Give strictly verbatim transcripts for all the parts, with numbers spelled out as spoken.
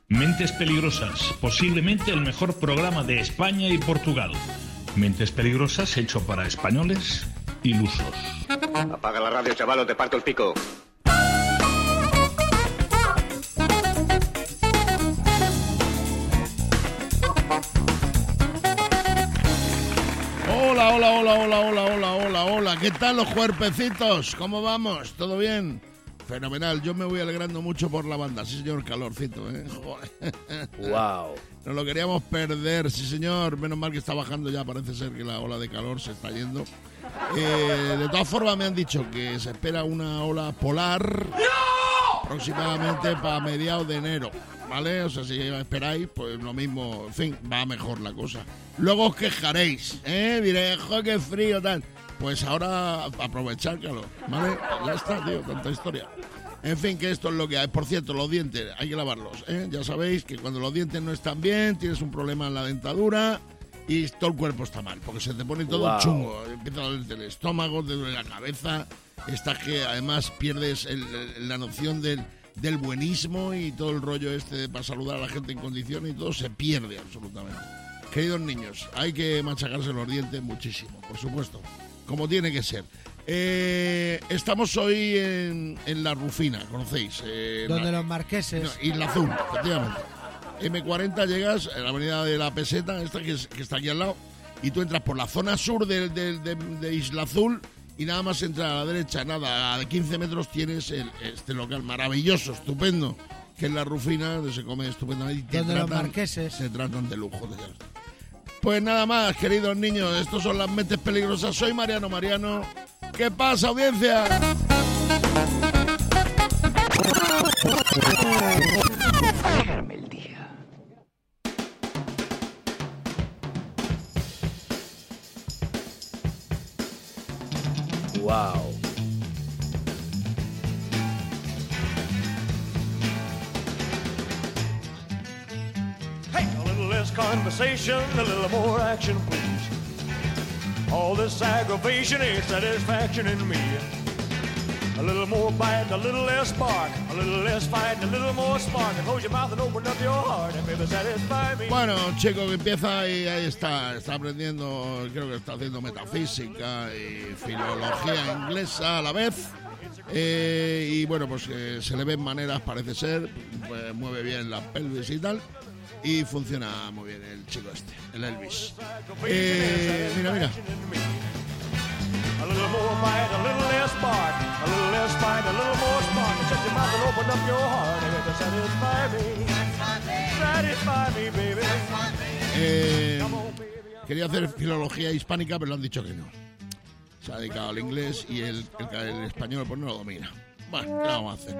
Mentes Peligrosas, posiblemente el mejor programa de España y Portugal. Mentes Peligrosas hecho para españoles ilusos. Apaga la radio, chaval, o te parto el pico. Hola, hola, hola, hola, hola, hola, hola, hola. ¿Qué tal los cuerpecitos? ¿Cómo vamos? ¿Todo bien? Fenomenal. Yo me voy alegrando mucho por la banda. Sí, señor, calorcito, ¿eh? Joder. Wow. Nos lo queríamos perder, sí, señor. Menos mal que está bajando ya. Parece ser que la ola de calor se está yendo. Eh, de todas formas, me han dicho que se espera una ola polar. ¡No! Aproximadamente para mediados de enero, ¿vale? O sea, si esperáis, pues lo mismo. En fin, va mejor la cosa. Luego os quejaréis, ¿eh? Diréis, joder, qué frío, tal. Pues ahora aprovechar calor, ¿vale? Ya está, tío, tanta historia. En fin, que esto es lo que hay. Por cierto, los dientes, hay que lavarlos, ¿eh? Ya sabéis que cuando los dientes no están bien, tienes un problema en la dentadura y todo el cuerpo está mal, porque se te pone todo wow. chungo. Empieza a dolerte el estómago, te duele la cabeza, estás que además pierdes el, el, la noción del, del buenismo y todo el rollo este de para saludar a la gente en condiciones y todo se pierde absolutamente. Queridos niños, hay que machacarse los dientes muchísimo, por supuesto, como tiene que ser. Eh, estamos hoy en, en La Rufina, ¿conocéis? Eh, Donde la, los marqueses. No, Isla Azul, efectivamente. eme cuarenta llegas a la avenida de la Peseta, esta que, es, que está aquí al lado, y tú entras por la zona sur de, de, de, de Isla Azul y nada más entrar a la derecha, nada, a quince metros tienes el, este local maravilloso, estupendo, que es La Rufina, donde se come estupendamente. Donde tratan, los marqueses. Se tratan de lujo. De pues nada más, queridos niños, estos son las Mentes Peligrosas. Soy Mariano Mariano. ¿Qué pasa, audiencia? Alegrame el día. Wow. Hey, a little less conversation, a little more action, please. All this aggravation ain't satisfaction in me. A little more bite, a little less bark, a little less fight, a little more spark. And close your mouth and open up your heart and baby satisfy me. Bueno, un chico que empieza y ahí está, está aprendiendo, creo que está haciendo metafísica y filología inglesa a la vez. Eh, y bueno, pues eh, se le ven maneras, parece ser, pues, mueve bien la pelvis y tal. Y funciona muy bien el chico este, el Elvis. Eh, mira, mira. A little more bite, a little less bark, a little less fight, a little more spark. And shut your mouth and open up your heart and baby satisfy me. Satisfy me, baby. Eh, quería hacer filología hispánica, pero le han dicho que no. Se ha dedicado al inglés y el, el, el español pues no lo domina. Bueno, ¿qué vamos a hacer?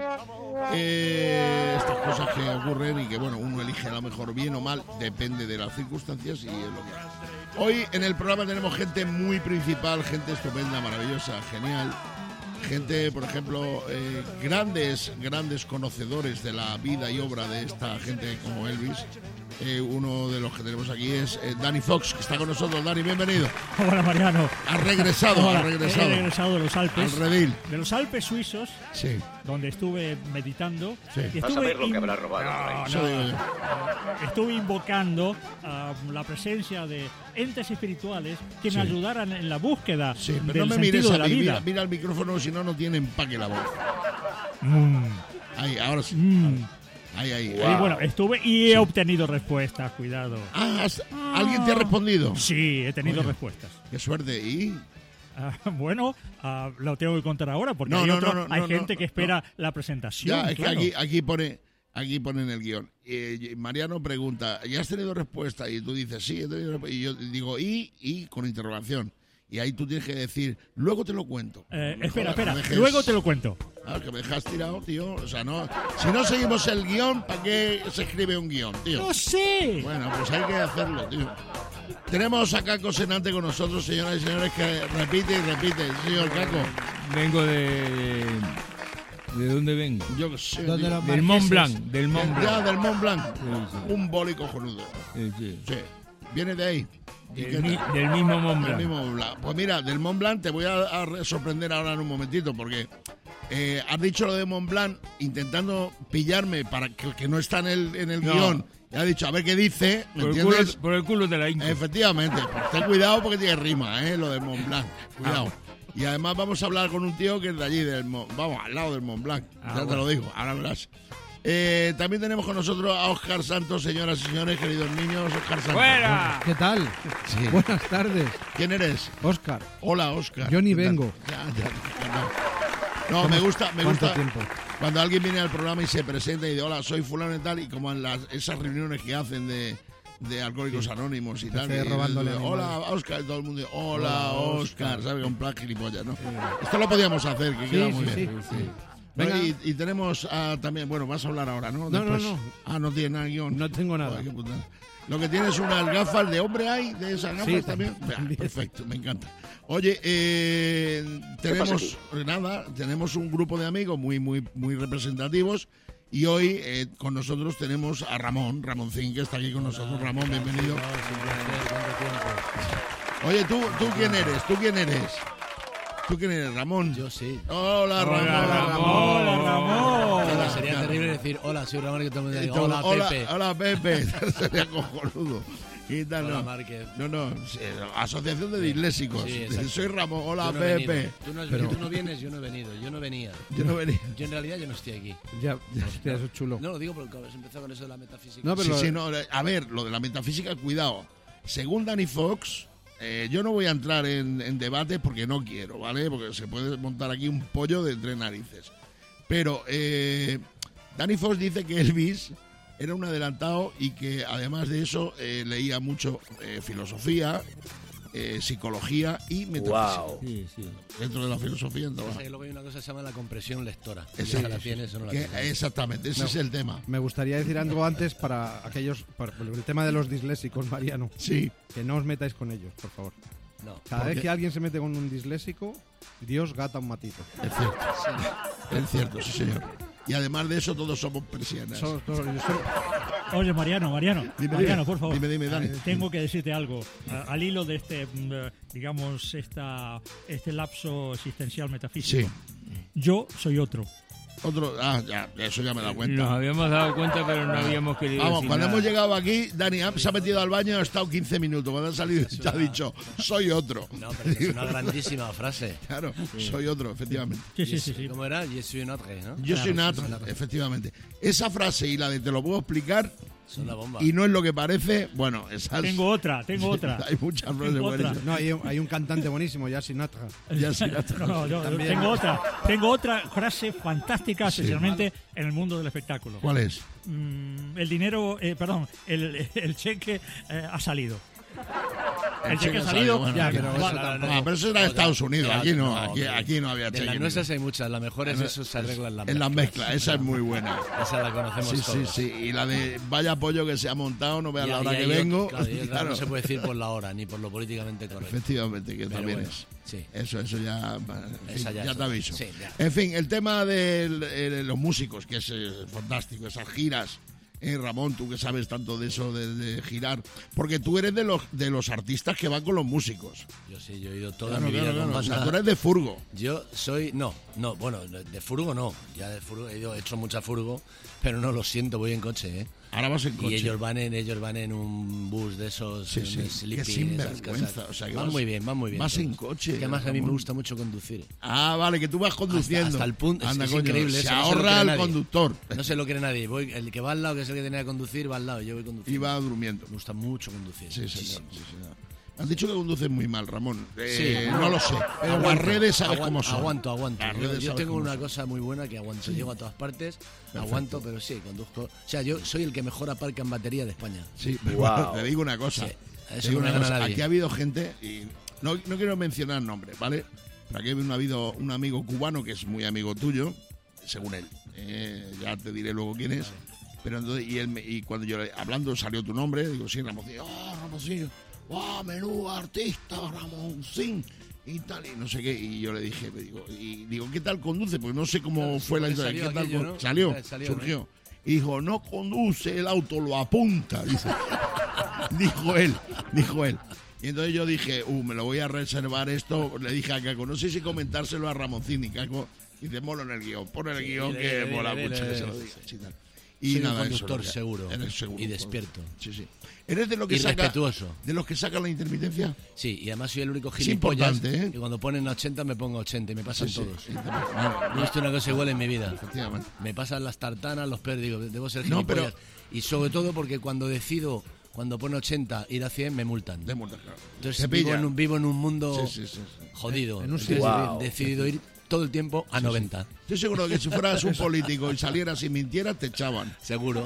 Eh, estas cosas que ocurren y que, bueno, uno elige a lo mejor bien o mal, depende de las circunstancias y es lo que hay. Hoy en el programa tenemos gente muy principal, gente estupenda, maravillosa, genial. Gente, por ejemplo, eh, grandes, grandes conocedores de la vida y obra de esta gente como Elvis. Eh, uno de los que tenemos aquí es eh, Dani Fox, que está con nosotros. Dani, bienvenido. Hola, Mariano. Ha regresado, Hola, ha regresado. He regresado de los Alpes. Al redil. De los Alpes suizos, sí. Donde estuve meditando. Sí. Y Vas a ver lo in... que habrá robado. No, no, no. Estuve invocando uh, la presencia de entes espirituales que sí. me ayudaran en la búsqueda sí, pero del no me sentido mires de a la mí, vida. Mira, mira el micrófono, si no, no tiene empaque la voz. Mm. Ahí, ahora sí. Mm. Ahí, ahí. Wow. Y bueno, estuve y he obtenido respuestas, cuidado. Ah, ¿alguien te ha respondido? Sí, he tenido Oye, respuestas. Qué suerte. ¿Y? Uh, bueno, uh, lo tengo que contar ahora porque no, hay, no, otro, no, no, hay no, gente no, que espera no. la presentación. Ya, es claro. que aquí, aquí pone... Aquí pone en el guión. Eh, Mariano pregunta, ¿ya has tenido respuesta? Y tú dices, sí, he tenido respuesta. Y yo digo, ¿y? Y con interrogación. Y ahí tú tienes que decir, luego te lo cuento. Eh, no espera, jodas, espera, dejes... luego te lo cuento. Ah, que me dejas tirado, tío. O sea, no. Si no seguimos el guión, ¿para qué se escribe un guión, tío? ¡No sé! Bueno, pues hay que hacerlo, tío. Tenemos a Caco Senante con nosotros, señoras y señores, que repite y repite. Señor Caco. Vengo de... ¿De dónde vengo? Yo sé. ¿Dónde los Del Mont Blanc. Del Mont Ya, Blanc. del Mont Blanc. Sí, sí. Un boli cojonudo. Sí, sí. Sí. Viene de ahí. ¿Y qué Del, mi- tal? del mismo Mont Del Blanc. mismo Mont Blanc. Pues mira, del Mont Blanc te voy a, a sorprender ahora en un momentito, porque eh, has dicho lo de Montblanc intentando pillarme para que, que no está en el, en el No. guión. Y ha dicho, a ver qué dice, ¿me Por el, culo, entiendes? por el culo de la Inca. Efectivamente, pues ten cuidado porque tiene rima, ¿eh? Lo del Montblanc. Cuidado. Ah. Y además vamos a hablar con un tío que es de allí, del Mo- vamos, al lado del Montblanc. Ah, ya te bueno. lo digo, ahora verás. Eh, también tenemos con nosotros a Óscar Santos, señoras y señores, queridos niños. Óscar Santos. ¡Fuera! ¿Qué tal? Sí. Buenas tardes, ¿Quién eres? Óscar. Hola, Óscar. Yo ni ¿Qué tal? vengo. Ya, ya, no, no me gusta, me ¿Cuánto gusta tiempo? cuando alguien viene al programa y se presenta y dice, hola, soy fulano y tal, y como en las, esas reuniones que hacen de, de Alcohólicos Anónimos y Empecé tal. y- robándole y- animales. hola, Óscar, y todo el mundo dice, hola, Óscar, ¿sabes? Con plan gilipollas, ¿no? Esto lo podíamos hacer, que Sí, queda sí, muy sí, bien. sí. No, Venga. y, y tenemos ah, también, bueno, vas a hablar ahora, ¿no? No, no, Después. no. Ah, no tiene nada guión. No tengo nada. Joder, qué putada. Lo que tienes unas gafas de hombre hay, de esas gafas Sí, también. también. Vea, perfecto, me encanta. Oye, eh, tenemos nada, tenemos un grupo de amigos muy, muy, muy representativos y hoy eh, con nosotros tenemos a Ramón, Ramoncín, que está aquí con nosotros. Ramón, bienvenido. Oye, tú, tú quién eres, tú quién eres. ¿Tú quién eres, Ramón? Yo sí. Hola, Ramón. Hola, Ramón. Hola, Ramón. Claro, Sería claro. terrible decir, hola, soy Ramón, y que todo el mundo Y diga, todo, hola, hola, Pepe. hola, Pepe. Sería cojonudo. Y tal, Hola, no. Márquez. No, no, sí, Asociación de Dislésicos. Sí, exacto. Soy Ramón, hola, Yo no he Pepe. venido. Tú no, Pero- tú no vienes, yo no he venido. Yo no venía. Yo no venía. Yo en realidad yo no estoy aquí. Ya, hostia, eso es chulo. No lo digo porque has empezado con eso de la metafísica. No, pero Sí, lo- sí, no, a ver, lo de la metafísica, cuidado. Según Danny Fox, eh, yo no voy a entrar en, en debate porque no quiero, ¿vale? Porque se puede montar aquí un pollo de tres narices. Pero eh, Danny Fox dice que Elvis era un adelantado y que además de eso eh, leía mucho eh, filosofía, eh, psicología y metafísica. Sí, sí. Dentro de la filosofía entraba. O sea, que luego hay una cosa que se llama la compresión lectora. Ese- Esa la tienes o no la Que- tienes. exactamente, ese No. es el tema. Me gustaría decir algo antes para aquellos, para el tema de los disléxicos, Mariano. Sí, Que no os metáis con ellos, por favor. No. Cada ¿Por vez qué? que alguien se mete con un disléxico, Dios gata un matito. es cierto. Es cierto, sí, señor. Y además de eso, todos somos persianas. Somos todos- yo soy- Oye, Mariano, Mariano, Dime, Mariano, dime. por favor. Dime, dime, Dani. Eh, Tengo que decirte algo. A- al hilo de este, mm, eh, digamos, esta, este lapso existencial metafísico. Sí. Yo soy otro. Otro, ah, ya, eso ya me he dado Nos cuenta. habíamos dado cuenta, pero no habíamos querido Vamos, decir cuando nada. hemos llegado aquí, Dani ha- se ha metido al baño, ha estado quince minutos. Cuando ha salido, te ha dicho, soy otro. No, pero es una grandísima frase. Claro, soy otro, efectivamente. Sí, sí, sí. sí. ¿Cómo era? Je suis un autre, ¿no? Yo soy Claro, Nat, efectivamente. Esa frase y la de te lo puedo explicar Son la bomba. y no es lo que parece, bueno, esas... Tengo otra, tengo otra. Hay muchas frases Tengo buenas. otra. No, hay, un- hay un cantante buenísimo, ya Sinatra. Ya sí, No, no, yo- yo tengo otra. Tengo otra frase fantástica, especialmente en el mundo del espectáculo. ¿Cuál es? Mm, el dinero, eh, perdón, el, el cheque eh, ha salido. El, cheque ha salido. bueno, ya, aquí pero no. eso Ah, tampoco. pero eso era de Estados Unidos, Ya, aquí no, no, aquí, hombre. aquí no había De las cheque. nuestras hay muchas. La mejor es eso, se arregla en la En las mezclas, esa es muy buena. Esa la conocemos Sí, sí, todos. sí. Y la de vaya pollo que se ha montado, no veas Y- la y hora ahí que yo- vengo. Claro, y otra Claro. no se puede decir por la hora, ni por lo políticamente correcto. Efectivamente, que Pero también bueno, es. sí. Eso, eso ya. en fin, Esa ya ya es te otra. aviso. Sí, ya. En fin, el tema de el- los músicos, que es eh, fantástico, esas giras. Eh, Ramón, tú que sabes tanto de eso, de, de girar. Porque tú eres de los de los artistas que van con los músicos. Yo sí, yo he ido toda Claro, mi vida claro, con claro. O sea, banda. tú eres de furgo. Yo soy, no, no, bueno, de furgo no, ya de furgo he, ido, he hecho mucha furgo, pero no lo siento, voy en coche, ¿eh? Ahora vas en coche. Y ellos van en ellos van en un bus de esos, Sí, un sí. Sleepy, Qué esas sinvergüenza, cosas. o sea, que van vas- muy bien, van muy bien. vas todos. en coche, Que además a mí me Ramón. gusta mucho conducir. Ah, vale, que tú vas conduciendo. Hasta, hasta el punto, es- Anda, es, coño, increíble. Se eso, no se lo ahorra cree el nadie. conductor. No se lo cree nadie. Voy, el que va al lado, que es el que tenía que conducir, va al lado. Yo voy conduciendo. Y va durmiendo. Me gusta mucho conducir. Sí, señor. muchísimo. Sí, señor. Me han dicho que conduces muy mal, Ramón. Eh, Sí, no lo sé. Pero las Aguanto, redes sabes aguanto, cómo son. Aguanto, aguanto. Las Yo, redes yo sabes tengo cómo una son. cosa muy buena que aguanto. Llego a todas partes, aguanto, pero sí, conduzco. O sea, yo soy el que mejor aparca en batería de España. Sí, pero bueno, te digo una cosa. Sí, Te eso digo no me una gana cosa. nadie. Aquí ha habido gente, y no, no quiero mencionar nombres, ¿vale? Pero aquí ha habido un amigo cubano que es muy amigo tuyo, según él. Eh, ya te diré luego quién es. Pero entonces, y, él me- y cuando yo le- hablando salió tu nombre, digo, sí, Ramoncillo. ¡Oh, Ramoncillo! ¡Oh, menudo artista, Ramoncín! Y tal, y no sé qué. Y yo le dije, me digo, y digo, ¿qué tal conduce? Porque no sé cómo Claro, fue la sí, historia. salió ¿Qué tal aquello, con- ¿no? Salió, Salió, surgió. Y dijo, no conduce el auto, lo apunta. Dice. dijo él, dijo él. Y entonces yo dije, uh, me lo voy a reservar esto. Le dije a Caco, no sé si comentárselo a Ramoncín. Y Caco Y te mola en el guión, pon en el Sí, guión dile, que dile, mola dile, mucho dile, que se lo dile, digas. sí. y tal. Y Soy un nada, eso conductor es lo que- seguro eres seguro. y despierto. Sí, sí. ¿Eres de lo que Y saca, respetuoso. de los que sacan la intermitencia? Sí, y además soy el único Es gilipollas importante, ¿eh? que cuando ponen ochenta me pongo ochenta y me pasan Sí, sí. todos. Sí, te- No he visto una cosa igual en mi vida. Efectivamente. Me pasan las tartanas, los peores, digo, debo ser No, gilipollas. pero- Y sobre todo porque cuando decido, cuando pone ochenta, ir a cien, me multan. De multa, claro. Entonces Te vivo pillan. en, un, vivo en un mundo Sí, sí, sí, sí. jodido. En un Entonces, sitio. he decidido ir todo el tiempo a noventa. Estoy seguro de que si fueras un político y salieras y mintieras, te echaban. Seguro.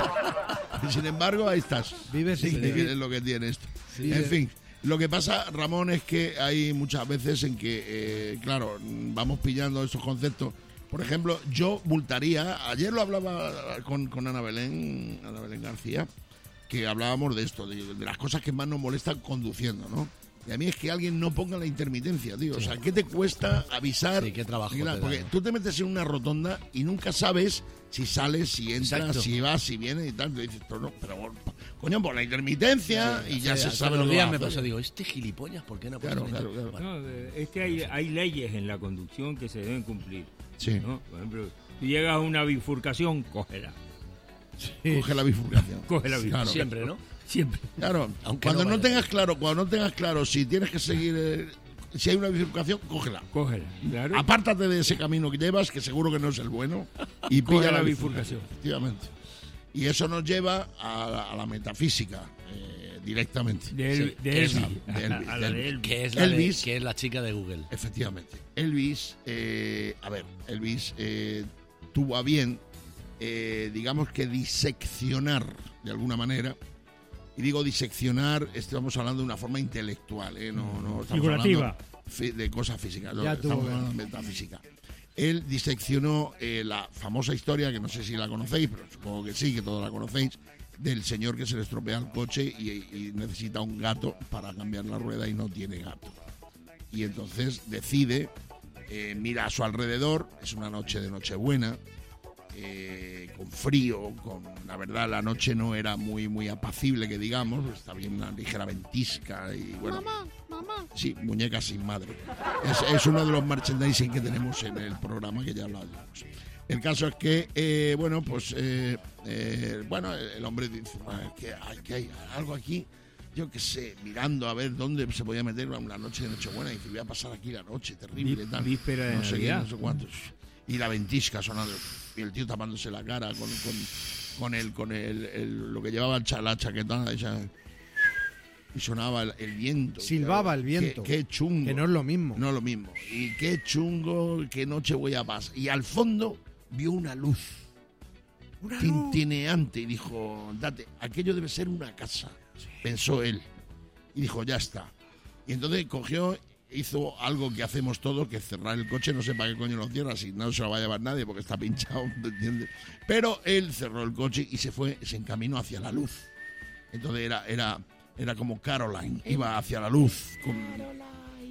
Y sin embargo, ahí estás. Vives Sí, sin que vivir. es lo que tiene esto. Sí. En fin, lo que pasa, Ramón, es que hay muchas veces en que, eh, claro, vamos pillando esos conceptos. Por ejemplo, yo multaría, ayer lo hablaba con, con Ana Belén, Ana Belén García, que hablábamos de esto, de, de las cosas que más nos molestan conduciendo, ¿no? Y a mí es que alguien no ponga la intermitencia, tío. O sea, ¿qué te cuesta avisar? Sí, qué trabajo Mira, te da, porque ¿no? tú te metes en una rotonda y nunca sabes si sales, si entras, Exacto. si vas, si vienes y tal. Tú dices, pero no, pero bueno, coño, por la intermitencia y ya Sí, se hace sabe unos lo que días va a me hacer. pasa, digo, este gilipollas, ¿por qué no pone Claro, ochenta? claro, claro. Bueno, No, eh, es que hay, hay leyes en la conducción que se deben cumplir. Sí. ¿no? Por ejemplo, tú llegas a una bifurcación, cógela. Coge la bifurcación. Coge la bifurcación. Claro. siempre, ¿no? Siempre. Claro, Aunque cuando no no, vaya. tengas claro, cuando no tengas claro si tienes que seguir, eh, si hay una bifurcación, cógela. Cógela. Claro. Apártate de ese camino que llevas, que seguro que no es el bueno, y Coge pilla la la bifurcación. bifurcación. Efectivamente. Y eso nos lleva a la, a la metafísica, eh, directamente. De, El- Sí, de que es Elvis. la- de Elvis, A la de de Elvis. Elvis. Que es, la de- Elvis. que es la chica de Google. Efectivamente. Elvis, eh, a ver, Elvis eh, tuvo a bien, eh, digamos que diseccionar de alguna manera. Y digo diseccionar, estamos hablando de una forma intelectual, ¿eh? no, no estamos Figurativa. hablando fi- de cosas físicas, no, Ya estamos tuvo, hablando de metafísica. Él diseccionó eh, la famosa historia, que no sé si la conocéis, pero supongo que sí, que todos la conocéis, del señor que se le estropea el coche y, y necesita un gato para cambiar la rueda y no tiene gato. Y entonces decide, eh, mira a su alrededor, es una noche de Nochebuena, eh, con frío, con la verdad la noche no era muy muy apacible que digamos, está bien una ligera ventisca y bueno. Mamá, mamá. Sí, muñeca sin madre. Es, es uno de los merchandising que tenemos en el programa que ya hablábamos. El caso es que, eh, bueno, pues, eh, eh, bueno, el hombre dice, "Ah, que hay, que hay algo aquí, yo qué sé, mirando a ver dónde se podía meter una noche de Nochebuena y dice, voy a pasar aquí la noche, terrible, Ví- tal. víspera de no sé qué, Navidad. no sé cuántos. Y la ventisca sonando, y el tío tapándose la cara con, con, con, el, con el, el- lo que llevaba el cha- la chaqueta esa, y sonaba el, el viento. Silbaba Claro, el viento. Qué, qué chungo. Que no es lo mismo. No es lo mismo. Y qué chungo, qué noche voy a pasar. Y al fondo vio una luz. Tintineante. Y dijo, date, aquello debe ser una casa. Pensó él. Y dijo, ya está. Y entonces cogió, hizo algo que hacemos todos, que es cerrar el coche. No sé para qué coño lo cierra, si no se lo va a llevar nadie porque está pinchado, ¿te entiendes? Pero él cerró el coche y se fue, se encaminó hacia la luz. Entonces era, era, era como Caroline, iba hacia la luz. Con...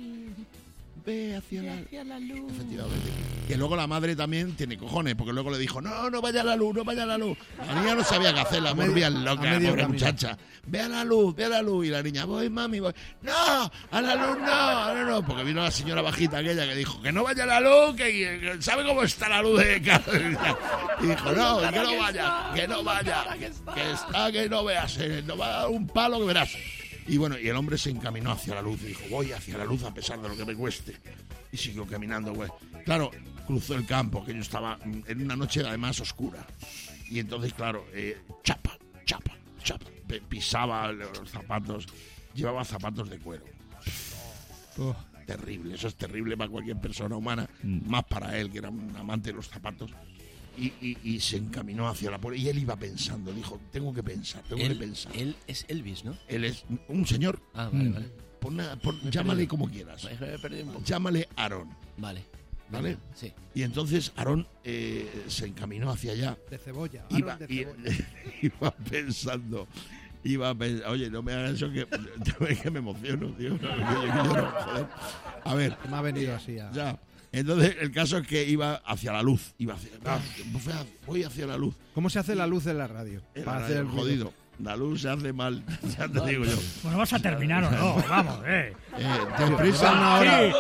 Ve hacia la, luz. Efectivamente. Que luego la madre también tiene cojones, porque luego le dijo, no, no vaya a la luz, no vaya a la luz. La niña no sabía qué hacer, la A medio- volvía a loca, medio pobre camino. muchacha. Ve a la luz, ve a la luz. Y la niña, voy, mami, voy. No, a la luz no, no, no. Porque vino la señora bajita aquella que dijo, que no vaya a la luz, que, que sabe cómo está la luz de casa. Y dijo, no, que no vaya, que no vaya, que está, que no veas, eh, no va a dar un palo que verás. Y bueno, y el hombre se encaminó hacia la luz y dijo, voy hacia la luz a pesar de lo que me cueste. Y siguió caminando, güey. Claro, cruzó el campo, que yo estaba en una noche además oscura. Y entonces, claro, eh, chapa, chapa, chapa. P- Pisaba los zapatos, llevaba zapatos de cuero. Oh, Terrible, eso es terrible para cualquier persona humana, más para él, que era un amante de los zapatos. Y, y, y se encaminó hacia la puerta. Y él iba pensando, dijo, tengo que pensar, tengo que Él, pensar. él es Elvis, ¿no? Él es un señor. Ah, vale, vale. Pon una- pon- llámale como quieras. Me he perdido un poco. Llámale Aarón. Vale. ¿Vale? Venga, sí. Y entonces Aarón eh, se encaminó hacia allá. De cebolla. Iba, Aaron de i- cebolla. iba pensando. Iba pensando. Oye, no me hagas eso que, que me emociono, tío. Que yo- que yo no, joder. A ver, Me ha venido así a... ya. Entonces el caso es que iba hacia la luz. Iba hacia, ah, voy hacia la luz. ¿Cómo se hace la luz en la radio? Era Para hacer el ruido. jodido. La luz se hace mal, ya te digo yo. Bueno, vas a terminar o no, vamos, eh. Eh, ¿Ten prisa? Lleva una hora. Sí.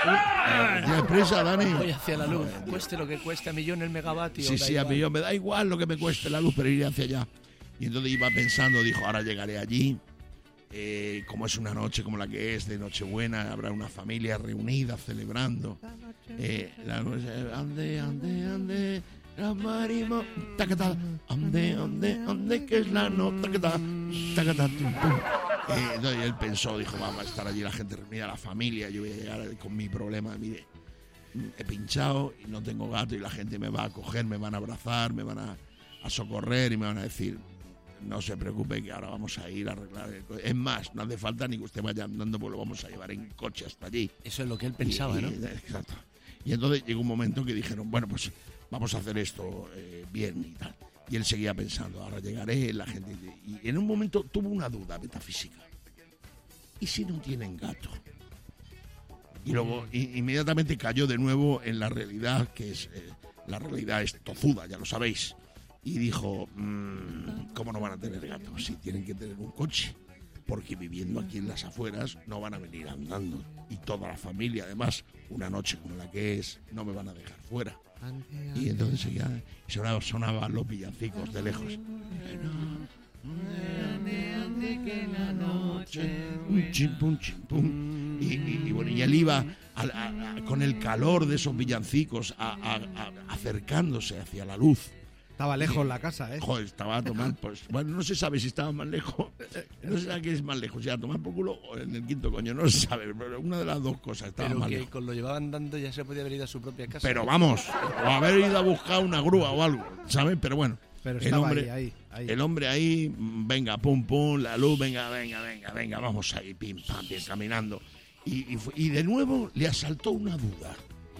¿Tienes prisa, Dani? Voy hacia la luz. Cueste lo que cueste, a millón el megavatio. Sí, sí, a millón. Me da igual lo que me cueste la luz, pero iré hacia allá. Y entonces iba pensando, dijo, ahora llegaré allí. Eh, como es una noche como la que es, de Nochebuena, habrá una familia reunida celebrando. Eh, la noche, ande, ande, ande, la marimo, tacatá, ande, ande, ande, que es la noche, tacatá, tacatá, tum, pum. Eh, entonces él pensó, dijo, vamos a estar allí la gente reunida, la familia, yo voy a llegar con mi problema, mire, he pinchado y no tengo gato y la gente me va a coger, me van a abrazar, me van a, a socorrer y me van a decir, no se preocupe que ahora vamos a ir a arreglar el coche. Es más, no hace falta ni que usted vaya andando, pues lo vamos a llevar en coche hasta allí. Eso es lo que él pensaba, y, ¿no? Exacto. Y entonces llegó un momento que dijeron, bueno, pues vamos a hacer esto eh, bien y tal. Y él seguía pensando, ahora llegaré, la gente... Y en un momento tuvo una duda metafísica. ¿Y si no tienen gato? Y luego i- inmediatamente cayó de nuevo en la realidad, que es... Eh, la realidad es tozuda, ya lo sabéis. Y dijo, mmm, ¿cómo no van a tener gato? Si tienen que tener un coche. Porque viviendo aquí en las afueras no van a venir andando. Y toda la familia, además, una noche como la que es, no me van a dejar fuera. Y entonces seguía, sonaba, sonaban los villancicos de lejos. Chimpum, chimpum. Y, y, y bueno, y él iba a, a, a, con el calor de esos villancicos a, a, a, acercándose hacia la luz. Estaba lejos la casa, ¿eh? Joder, estaba a tomar, pues, bueno, no se sabe si estaba más lejos, no se sabe qué es más lejos, si a tomar por culo o en el quinto coño, no se sabe, pero una de las dos cosas estaba Pero más que lejos. con lo llevaban dando ya se podía haber ido a su propia casa. Pero vamos, o haber ido a buscar una grúa o algo, ¿sabes? Pero bueno, Pero el estaba hombre, ahí, ahí, ahí. el hombre ahí, venga, pum, pum, la luz, venga, venga, venga, venga, vamos ahí, pim, pam, pim, caminando. Y, y, fue- y de nuevo le asaltó una duda.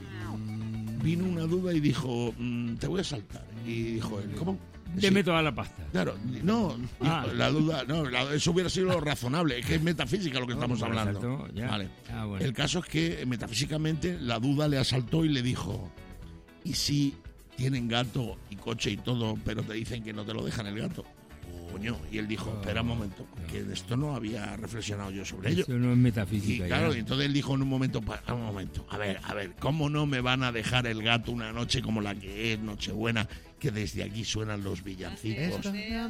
Vino una duda y dijo, mm, te voy a saltar. Y dijo él, ¿cómo? Deme Sí. toda la pasta. Claro, no, Ah. la duda, no, la- eso hubiera sido lo razonable, es que es metafísica lo que estamos bueno, hablando. exacto, ya. Vale. Ah, bueno. El caso es que metafísicamente la duda le asaltó y le dijo, ¿y si tienen gato y coche y todo, pero te dicen que no te lo dejan el gato? Coño, y él dijo, espera un momento, que de esto no había reflexionado yo sobre ello. Eso no es Y metafísica. claro, ya. y entonces él dijo en un momento, pa- un momento, a ver, a ver, ¿cómo no me van a dejar el gato una noche como la que es Nochebuena, que desde aquí suenan los villancicos,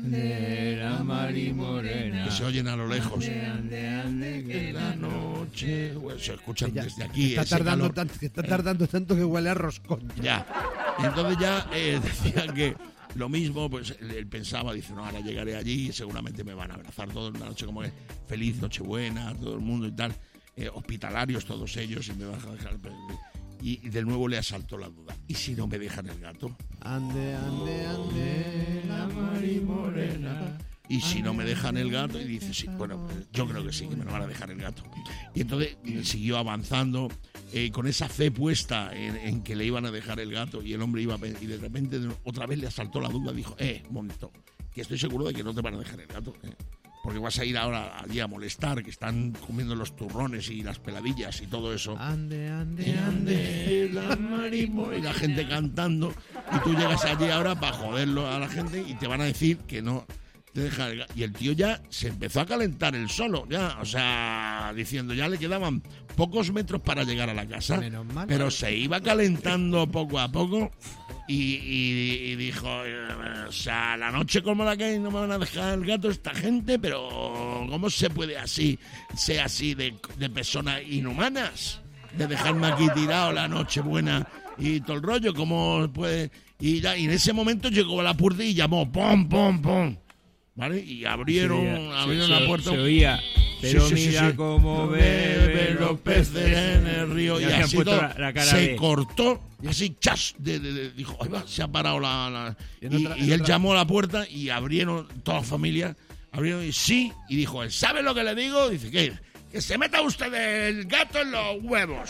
De la Mari Morena. que se oyen a lo lejos? Ande, ande, ande, que En la noche, bueno, se escuchan Ya, desde aquí. está ese tardando calor. tanto, que está tardando tanto que huele a roscón. Ya. Y entonces ya eh, decía que lo mismo, pues él, él pensaba, dice, no, ahora llegaré allí y seguramente me van a abrazar todos en una noche como que feliz, Nochebuena, todo el mundo y tal, eh, hospitalarios todos ellos, y me van a dejar. Y, y de nuevo le asaltó la duda. ¿Y si no me dejan el gato? Ande, ande, ande, la Mari Morena. Y si no me dejan el gato, y dice, sí, bueno, yo creo que sí, que me lo van a dejar el gato. Y entonces eh, siguió avanzando eh, con esa fe puesta en, en que le iban a dejar el gato, y el hombre iba a pe- y de repente de- otra vez le asaltó la duda, dijo, eh, un momento, que estoy seguro de que no te van a dejar el gato, eh, porque vas a ir ahora allí a molestar, que están comiendo los turrones y las peladillas y todo eso. Ande, ande, Y ande la marimo, y la gente cantando, y tú llegas allí ahora para joderlo a la gente y te van a decir que no te deja el ga- y el tío ya se empezó a calentar él solo, ya, o sea, diciendo ya le quedaban pocos metros para llegar a la casa, Menos mal. pero se iba calentando poco a poco y, y- y dijo, eh, o sea, la noche como la que hay no me van a dejar el gato esta gente, pero ¿cómo se puede así, ser así de, de personas inhumanas? De dejarme aquí tirado la noche buena y todo el rollo, ¿cómo puede? Y, ya, y en ese momento llegó a la puerta y llamó, pom, pom, pom, ¿vale? Y abrieron, Se oía- abrieron se- la puerta. Se oía, pero Sí, sí, sí, mira sí. cómo beben los peces en el río. Y Ya se han así puesto todo, la- la cara se de- cortó y así, chas, de, de- de- dijo, ahí va, se ha parado la... la- Y en y, otra- y en él otra- llamó a la puerta y abrieron toda la familia, abrieron y sí, y dijo, él, ¿sabe lo que le digo? Dice, ¿qué? Que se meta usted el gato en los huevos.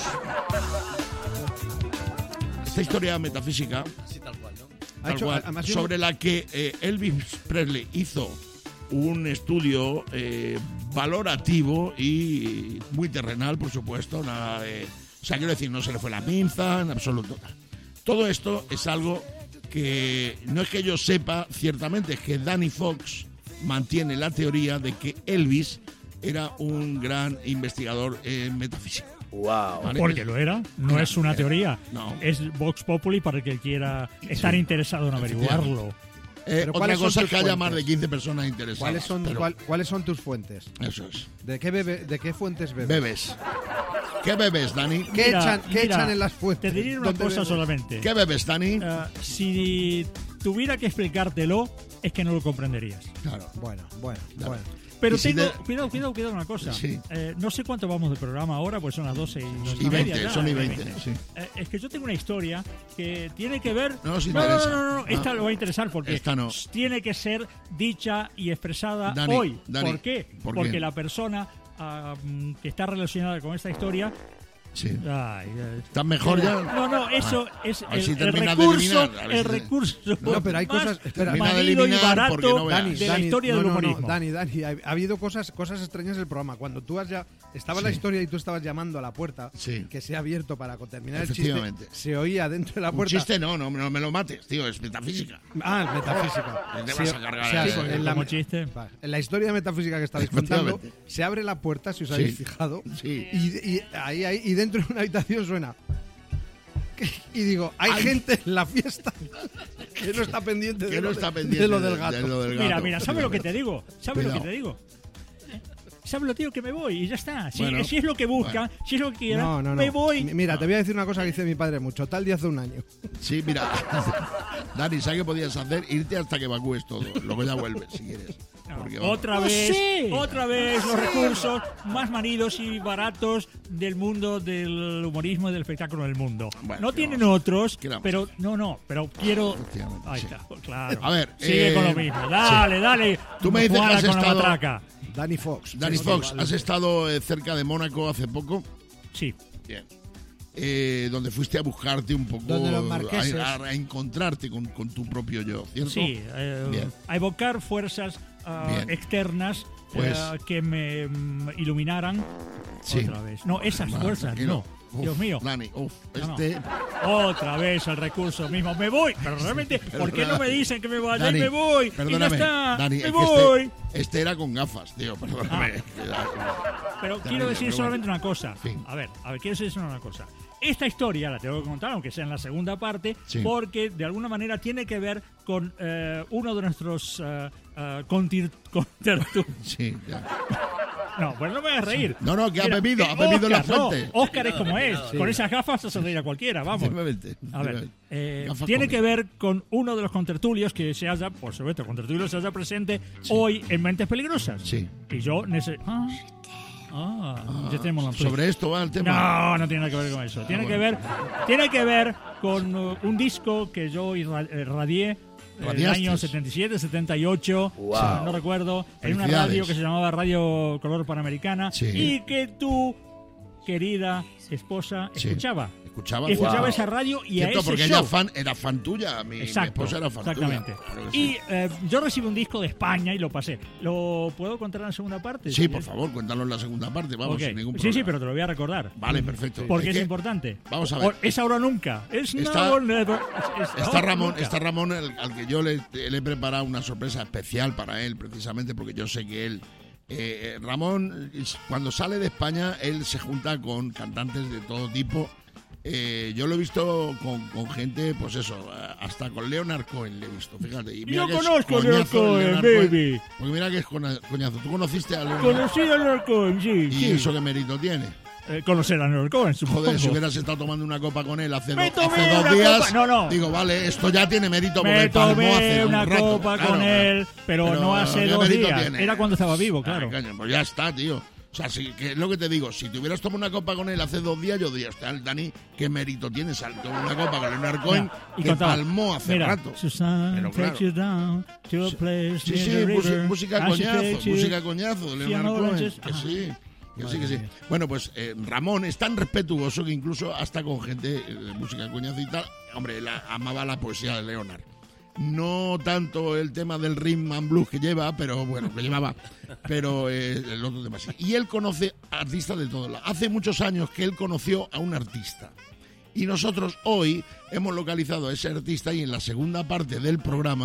Esta historia metafísica, Así tal cual, ¿no? Ha tal hecho- cual, además, yo- sobre la que eh, Elvis Presley hizo un estudio eh, valorativo y muy terrenal, por supuesto, nada de... O sea, quiero decir, no se le fue la pinza, en absoluto. Todo esto es algo que no es que yo sepa ciertamente, es que Danny Fox mantiene la teoría de que Elvis era un gran investigador eh, metafísico. Wow. ¿Vale? Porque lo era, no es una teoría. No. Es Vox Populi para el que quiera estar Sí. interesado en averiguarlo. Eh, Pero otra ¿cuáles son cosa es tus que haya fuentes? más de quince personas interesadas. ¿Cuáles son, pero cuál- ¿Cuáles son tus fuentes? Eso es. ¿De qué, bebe, ¿De qué fuentes bebes? Bebes. ¿Qué bebes, Dani? ¿Qué, Mira, echan, ¿qué mira, echan en las fuentes? Te diré una ¿Dónde cosa bebes? solamente. ¿Qué bebes, Dani? Eh, si tuviera que explicártelo, es que no lo comprenderías. Claro. Bueno, bueno, Claro. bueno. Pero Y si tengo, te- cuidado, cuidado, cuidado una cosa. Sí. Eh, no sé cuánto vamos de programa ahora, pues son las doce y, Y media veinte, ya, son y eh, veinte, sí. Eh, es que yo tengo una historia que tiene que ver... No nos no, no, interesa. no, no, no, esta No. lo va a interesar porque Esta no. tiene que ser dicha y expresada Dani, hoy. Dani, ¿Por qué? ¿por porque qué? la persona ah, mm, que está relacionada con esta historia... Sí. Ay, eh, ¿Estás mejor ya? No, no, eso es A ver el, si el terminas de recurso, eliminar, a ver el si- recurso No, pero hay más cosas- espera. Termina de manido y eliminar barato porque no veas. de la Dani, historia no, del no, no, humorismo. Dani, Dani, ha, ha habido cosas, cosas extrañas del programa. Cuando tú has ya estaba la Sí. historia y tú estabas llamando a la puerta, Sí. que se ha abierto para terminar el chiste, Efectivamente. se oía dentro de la Un puerta. chiste no, no, no me lo mates, tío, es metafísica. Ah, metafísica. Te Se- vas a cargar o sea, a- eso, en, la, como chiste. Vale, en la historia metafísica que estáis contando, Efectivamente. se abre la puerta, si os Sí. habéis fijado, Sí. y, y ahí, ahí, y dentro de una habitación suena. Y digo, hay gente en la fiesta que no está pendiente, Que de, no lo, está de- pendiente de lo del gato. de lo del Mira, gato. mira, ¿sabes lo que te digo? ¿Sabes lo Cuidado. que te digo? ¿Sabes lo tío que me voy? Y ya está. Si, Bueno, si es lo que busca, si es lo que quiera, No, no, no. me voy. M- Mira, te voy a decir una cosa que dice mi padre mucho. Tal día hace un año. Sí, mira. Dani, ¿sabes qué podías hacer? Irte hasta que evacúes todo. Luego ya vuelves, si quieres. Porque, vamos, Otra no vez, sé. otra vez los recursos más manidos y baratos del mundo del humorismo y del espectáculo del mundo. Bueno, no ¿qué tienen vamos a otros, ¿Qué le vamos pero no, no, pero quiero. Efectivamente, Ahí sí. está, claro. A ver, sigue eh, con lo mismo. Dale, dale. Tú me dices que Juana has con la estado- matraca. Danny Fox. Dani Sí, Fox, vale. has estado eh, cerca de Mónaco hace poco. Sí. Bien. Eh, donde fuiste a buscarte un poco. Donde los marqueses. A, a- a encontrarte con, con tu propio yo, ¿cierto? Sí, eh, Bien. a evocar fuerzas ah, Bien. externas Pues- eh, que me mm, iluminaran Sí. otra vez. No, esas Vale, fuerzas, tranquilo. no. Uf, Dios mío. Dani, uf, No, no. este. Otra vez el recurso mismo. Me voy. Pero realmente, ¿por qué no me dicen que me vaya? Dani, Y me voy. Perdóname, y ya está. Dani, me es que voy. este, este era con gafas, tío, perdóname. Pero Terrible, quiero decir pero solamente bueno. una cosa. Fin. A ver, a ver, quiero decir solo una cosa. Esta historia la tengo que contar, aunque sea en la segunda parte, Sí. porque de alguna manera tiene que ver con eh, uno de nuestros eh, eh, contir- contertulios. Sí, ya. No, pues no me hagas reír. No, no, que ha Mira, bebido, eh, ha bebido en la Oscar, no, fuente. Oscar es como es. Con esas gafas hace reír a cualquiera, vamos. Simplemente. A ver, eh, Gafas tiene cómicas. que ver con uno de los contertulios que se haya, por supuesto, contertulio se haya presente hoy en Mentes Peligrosas. Sí. Y yo necesito... Ah, ah, ya tenemos la Sobre esto va el tema. No, no tiene nada que ver con eso. Tiene Ah, que ver, tiene que ver con uh, un disco que yo irra- eh, radié en el ¿Radiaste? año setenta y siete, setenta y ocho, Wow. si no recuerdo, en una Felicidades. radio que se llamaba Radio Color Panamericana Sí. y que tu querida esposa Sí. escuchaba. Escuchaba. Escuchaba Wow. esa radio y Cierto, a ese porque show. ella fan, era fan tuya. Mi, mi Exacto, esposa era fan exactamente. tuya. Claro que Y sí. eh, yo recibí un disco de España y lo pasé. ¿Lo puedo contar en la segunda parte? Sí, por favor, cuéntanos en la segunda parte. Vamos, Ok. sin ningún Sí, problema. sí, pero te lo voy a recordar. Vale, perfecto. Porque es, que importante. vamos a ver. O- es ahora o nunca. Es Está- now or never. Es- es Está ahora o Ramón, nunca. está Ramón el- al que yo le, le he preparado una sorpresa especial para él, precisamente porque yo sé que él... eh, eh, Ramón, es- cuando sale de España, él se junta con cantantes de todo tipo. Eh, yo lo he visto con, con gente, pues eso, hasta con Leonard Cohen le he visto, fíjate. Y mira Yo que es conozco a Leonard coñazo Cohen, Leonard baby. Porque mira que es cona- coñazo. ¿Tú conociste a Leonard? Conocí a Leonard Cohen, sí. ¿Y sí. eso qué mérito tiene? Eh, conocer a Leonard Cohen, supongo. Joder, si hubieras estado tomando una copa con él hace, Me do- hace tomé dos una días, copa. No, no. digo, vale, esto ya tiene mérito porque Me palmó tomé hace un una rato. copa Claro, con él, pero, pero no hace ¿qué dos mérito días. tiene? Era cuando estaba vivo, Ah, claro. coño, pues ya está, tío. O sea, si, que es lo que te digo, si te hubieras tomado una copa con él hace dos días, yo diría, hostia, Dani, ¿qué mérito tienes al tomar una copa con Leonard Cohen Mira, y que contaba, palmó hace mira, rato? Susan Pero takes claro. you down to a place Sí, near sí, the musi- river, música and she coñazo, takes you- música coñazo de Leonard Cien Cohen. oranges. Que Ah. sí, que sí, que sí. mía. Bueno, pues eh, Ramón es tan respetuoso que incluso hasta con gente eh, de música coñazo y tal, hombre, él amaba la poesía de Leonard. No tanto el tema del rhythm and blues que lleva, pero bueno, que llevaba, pero eh, el otro tema sí. Y él conoce artistas de todo lado. Hace muchos años que él conoció a un artista. Y nosotros hoy hemos localizado a ese artista y en la segunda parte del programa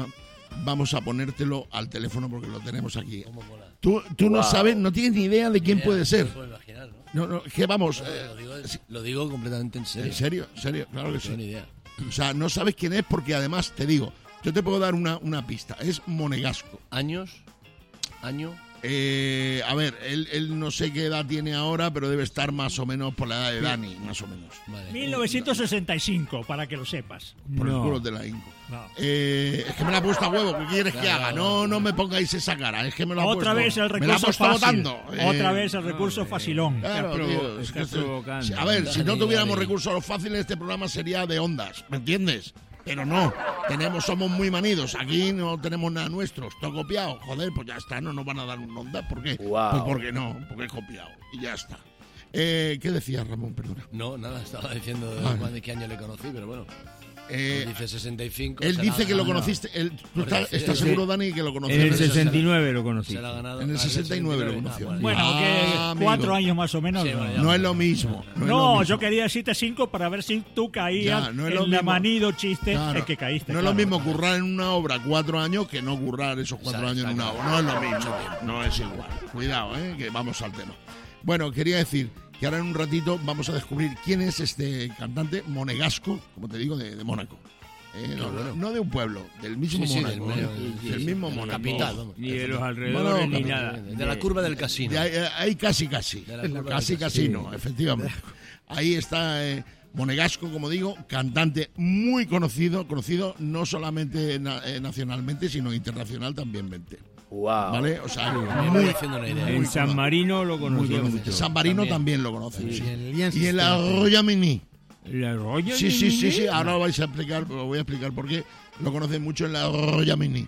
vamos a ponértelo al teléfono porque lo tenemos aquí. ¿Cómo mola? Tú, tú no Wow. sabes, no tienes ni idea de quién Ya, puede no ser. me puedo imaginar, ¿no? No, no, que vamos, No, eh, lo, digo, lo digo completamente en serio. en serio, en serio, claro que No tengo sí. ni idea. O sea, no sabes quién es porque además, te digo, yo te puedo dar una, una pista, es monegasco. ¿Años? ¿Año? Eh, a ver, él, él no sé qué edad tiene ahora, pero debe estar más o menos por la edad de Dani, más o menos. Vale. mil novecientos sesenta y cinco, para que lo sepas. Por el No. culo de la Inco. No. Eh, es que me la ha puesto a huevo, ¿qué quieres que haga? No, no me pongáis esa cara, es que me lo ha Otra puesto. vez el me la ha recurso puesto fácil. votando. Otra Eh, vez el recurso facilón. Claro, Estás tío, provo- es que estás esto- provocando. sí, a ver, si no Dale, tuviéramos dale. recursos fáciles, este programa sería de ondas, ¿me entiendes? Pero no, tenemos, somos muy manidos, aquí no tenemos nada nuestro, está copiado, joder, pues ya está, no nos van a dar un onda, ¿por qué? Guau. Pues porque no, porque es copiado, y ya está. Eh, ¿Qué decías, Ramón, perdona? No, nada, estaba diciendo de Vale. cuándo y qué año le conocí, pero bueno. Eh, Dice sesenta y cinco. él se la dice ha que lo ganado. conociste, él- ¿tú Por estás, decir, estás sí. seguro, Dani, que lo En el conociste? sesenta y nueve lo conocí. Se la ha ganado. En el Ah, sesenta y nueve lo Ah, conoció. bueno. Bueno, Ah, que amigo. cuatro años más o menos. Sí, no. bueno, ya. No es lo mismo. No, es lo No, mismo. yo quería decirte cinco para ver si tú caías Ya, no es en lo la mismo. manido chiste Claro. en que caíste. No es claro. lo mismo currar en una obra cuatro años que no currar esos cuatro Está- años en está una claro. obra. No es lo mismo. No es igual. Cuidado, ¿eh? Que vamos al tema. Bueno, quería decir que ahora en un ratito vamos a descubrir quién es este cantante monegasco, como te digo, de, de Mónaco. Eh, no, bueno. no de un pueblo, del mismo Sí, sí, Mónaco. del ¿eh? medio, sí, del sí, mismo de la Mónaco. capital, vamos. Ni de los alrededores Bueno, ni capital. nada. De la curva del casino. De ahí, eh, ahí casi, casi. De la curva Casi, del casi no, efectivamente. Ahí está eh, Monegasco, como digo, cantante muy conocido, conocido no solamente na- eh, nacionalmente, sino internacional también. Wow. ¿Vale? O sea, Me muy, voy haciendo una idea. En San Marino lo muy conocía conocido. mucho. San Marino también, También. lo conoce. sí. Y el Liechtenstein. Y en la Roya Mini. ¿La Royal Sí, sí, sí, sí. Navy? Ahora lo vais a explicar, lo voy a explicar por qué lo conocen mucho en la Roya Mini.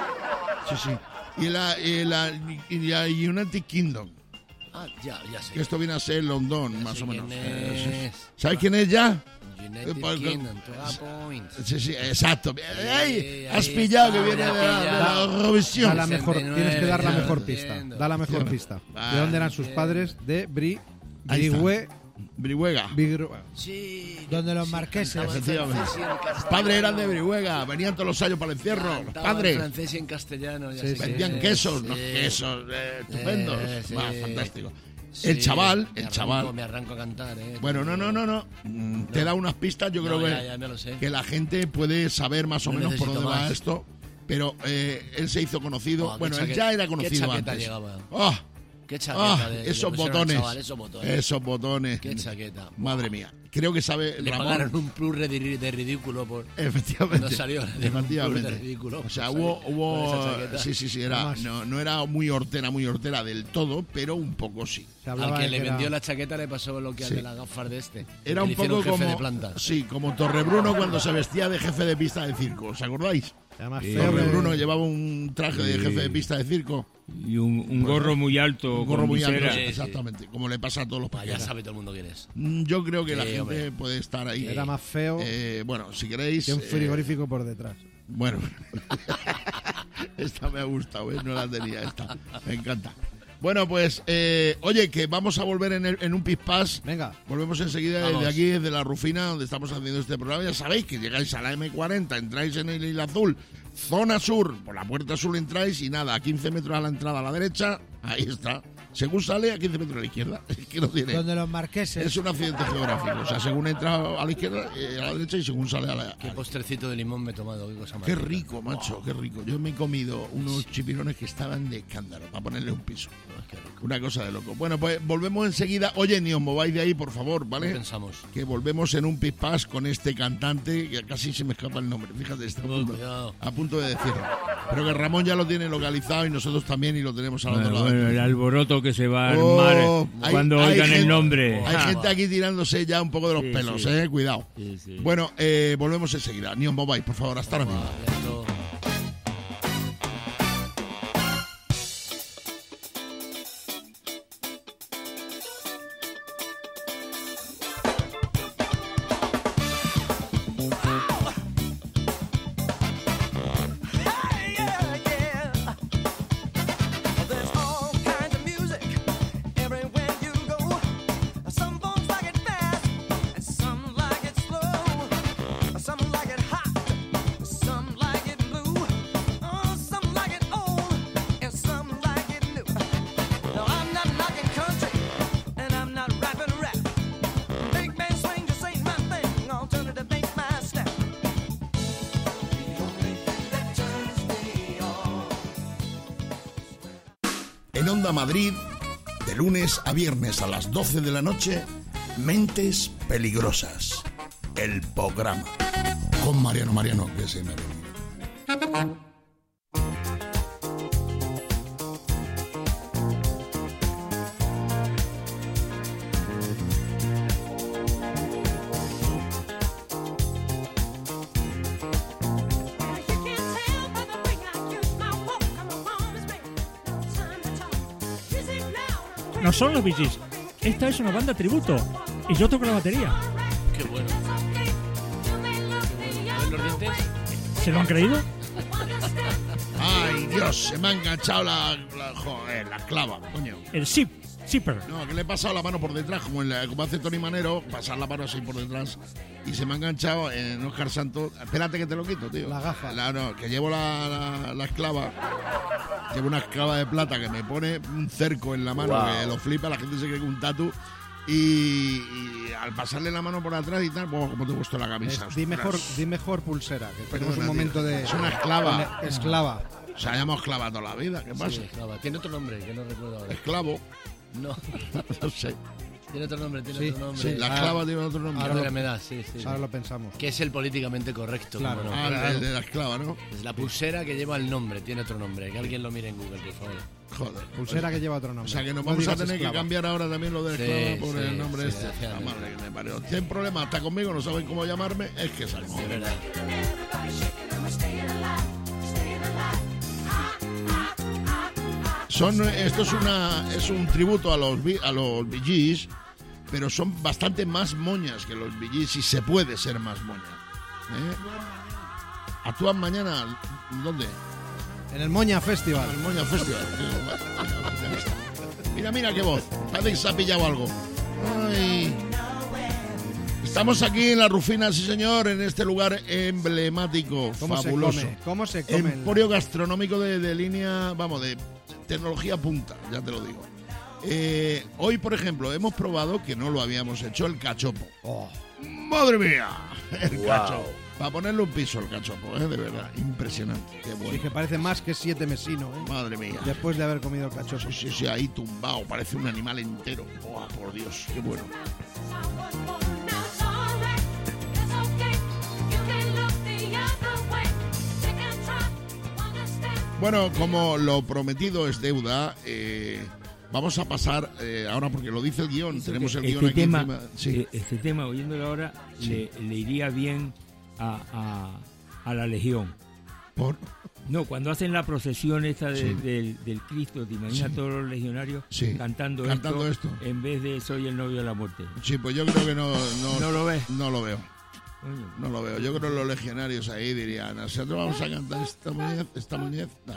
Sí, sí. Y en la, y la, y la United Kingdom. Ah, ya, ya sé. Que esto viene a ser London, Ya más sé o menos. quién Eh, sí, sí. es. ¿Sabes quién es ya? United Eh, pues, Kingdom, twelve points. Sí, sí, exacto. Ay, ahí has está, pillado que ya viene de la, de la Da Eurovisión. la mejor, sesenta y nueve, tienes que dar la ya mejor lo pista. entiendo. Da la mejor Sí. pista. Ah, ¿De dónde eran sus bien. padres? De Bri, Ahí está. Brigue, Brihuega. Bigru- Sí. Donde los sí, marqueses. cantaban Efectivamente. francés y en Los castellano. padres eran de Brihuega, venían todos los años para el encierro. Los Cantaban en padres francés y en castellano. Ya Sí, sé sí. quién vendían es, quesos, sí. unos quesos eh, estupendos. Eh, sí. Va, fantástico. Sí, El chaval, me el arranco- chaval. Me arranco a cantar, ¿eh? Bueno, no, no, no, no. Mm, Te da unas pistas, yo No, creo ya, que, ya me lo sé. que la gente puede saber más o No menos por necesito dónde va más. esto. Pero eh, él se hizo conocido. Oh, qué bueno, él chaqueta- ya era qué conocido chaqueta antes. llevaba. ¡Oh! Qué chaqueta Ah, de- le esos pusieron al botones. chaval, esos botones. Esos botones. Qué chaqueta. Madre mía. Creo que sabe Le Ramón. pagaron un plus de, de ridículo por... Efectivamente. No salió de un plus de Efectivamente. ridículo. O sea, Por hubo, salir hubo con esa chaqueta. sí, sí, sí, era, no, no era muy hortera, muy hortera del todo, pero un poco sí. Se Al hablaba que de le que era- vendió la chaqueta le pasó lo que Sí. al de las gafas de este. Era que un le hicieron poco jefe como, de planta. sí, como Torrebruno cuando se vestía de jefe de pista de circo, ¿os acordáis? Además, Sí. feo que- Torrebruno llevaba un traje de Sí. jefe de pista de circo, Y un, un gorro muy alto. un gorro con muy alto, visera. Sí, sí. exactamente, como le pasa a todos los Ah, ya paquetas. sabe todo el mundo quién es. Mm, Yo creo que la Sí, gente hombre. puede estar ahí. Era más feo Eh, bueno, si queréis. que un eh, frigorífico por detrás. Bueno, esta me ha gustado, ¿eh? No la tenía esta. Me encanta. Bueno, pues, eh, oye, que vamos a volver en, el- en un pispás. Venga. Volvemos enseguida Vamos. desde aquí, desde la Rufina, donde estamos haciendo este programa. Ya sabéis que llegáis a la eme cuarenta, entráis en el Isla Azul, zona sur, por la puerta sur entráis y nada, a quince metros a la entrada a la derecha, ahí está. Según sale, a quince metros a la izquierda. Es que no tiene. Donde los marqueses. Es un accidente geográfico. O sea, según entra a la izquierda, eh, a la derecha y según sale a la. Qué a- postrecito de limón me he tomado. Qué cosa más Qué rica. rico, macho, qué rico. Yo me he comido unos chipirones que estaban de escándalo para ponerle un piso. Ah, qué rico. Una cosa de loco. Bueno, pues volvemos enseguida. Oye, ni os mováis de ahí, por favor, ¿Qué ¿vale? pensamos? Que volvemos en un pispás con este cantante, que casi se me escapa el nombre. Fíjate, está a Uy, punto, cuidado. a punto de decirlo. Pero que Ramón ya lo tiene localizado y nosotros también y lo tenemos al otro Bueno, lado. bueno, el alboroto que se va a Oh, armar hay- cuando hay oigan el gente- nombre. Hay Ah, gente va. aquí tirándose ya un poco de los Sí, pelos, sí. eh, cuidado. Sí, sí. Bueno, eh, volvemos enseguida. Ni os mováis, por favor, hasta ahora mismo. Ah, esto- There's all kinds of music everywhere you go. Some folks like it fast, and some like it slow. Some like it hot, some like En Onda Madrid, de lunes a viernes a las doce de la noche, Mentes Peligrosas, el programa. Con Mariano Mariano, que se me olvidó. No son los Bee Gees. Esta es una banda tributo. Y yo toco la batería. Qué bueno. ¿Ven los dientes? ¿Se lo han creído? Ay, Dios, se me ha enganchado la, la, joder, la clava, coño. El zip, zipper. No, que le he pasado la mano por detrás, como, en la, como hace Tony Manero, pasar la mano así por detrás. Y se me ha enganchado en Oscar Santos. Espérate que te lo quito, tío. La gafa. La, no, que llevo la, la, la esclava. Llevo una esclava de plata que me pone un cerco en la mano, wow. Que lo flipa, la gente se cree que es un tatu. Y, y al pasarle la mano por atrás y tal, pues como te he puesto la camisa. Es, di, mejor, di mejor pulsera, que tenemos un momento de... Es una esclava. Una esclava. O sea, hayamos esclava toda la vida, ¿qué pasa? Sí, esclava. Tiene otro nombre, que no recuerdo ahora. Esclavo. No. No sé. Tiene otro nombre, tiene sí, otro nombre. Sí, la esclava ah, tiene otro nombre. Ahora lo, me da, sí, sí. Ahora lo pensamos. Que es el políticamente correcto. Claro. No, ah, claro. El de la esclava, ¿no? Es la pulsera que lleva el nombre, tiene otro nombre. Que alguien lo mire en Google, por favor. Joder. Pulsera que lleva otro nombre. O sea, que nos no vamos a tener esclava. que cambiar ahora también lo de esclava sí, por sí, el nombre sí, este. La madre que me parió. Tienen problemas hasta conmigo, no saben cómo llamarme, es que salgo. De verdad. Son, esto es una es un tributo a los a los Bee Gees, pero son bastante más moñas que los Bee Gees y se puede ser más moña. ¿Eh? ¿Actúan mañana? ¿Dónde? En el Moña Festival. En el Moña Festival. Mira, mira qué voz. Parece que se ha pillado algo. Ay. Estamos aquí en La Rufina, sí señor, en este lugar emblemático, ¿Cómo fabuloso. Se come? ¿Cómo se come? Emporio gastronómico de, de línea, vamos, de tecnología punta, ya te lo digo. Eh, hoy, por ejemplo, hemos probado, que no lo habíamos hecho, el cachopo. Oh. ¡Madre mía! El wow. cachopo. Para ponerle un piso el cachopo, ¿eh? De verdad, impresionante. Qué bueno. Sí, que parece más que siete mesino, ¿eh? Madre mía. Después de haber comido el cachopo. Sí, sí, sí, ahí tumbado, parece un animal entero. ¡Oh, por Dios! ¡Qué bueno! Bueno, como lo prometido es deuda, eh, vamos a pasar eh, ahora, porque lo dice el guión, Eso tenemos el este guión aquí tema, encima. Sí. Este tema, oyéndolo ahora, Sí. le, le iría bien a, a, a la Legión. ¿Por? No, cuando hacen la procesión esta de, Sí. del, del Cristo, te imaginas Sí. todos los legionarios Sí. cantando, Cantando esto, esto. en vez de Soy el novio de la muerte. Sí, pues yo creo que no... ¿No, ¿No lo ves? No lo veo. Coño. No lo veo. Yo creo que los legionarios ahí dirían, nosotros vamos a cantar esta muñez, esta muñez. No.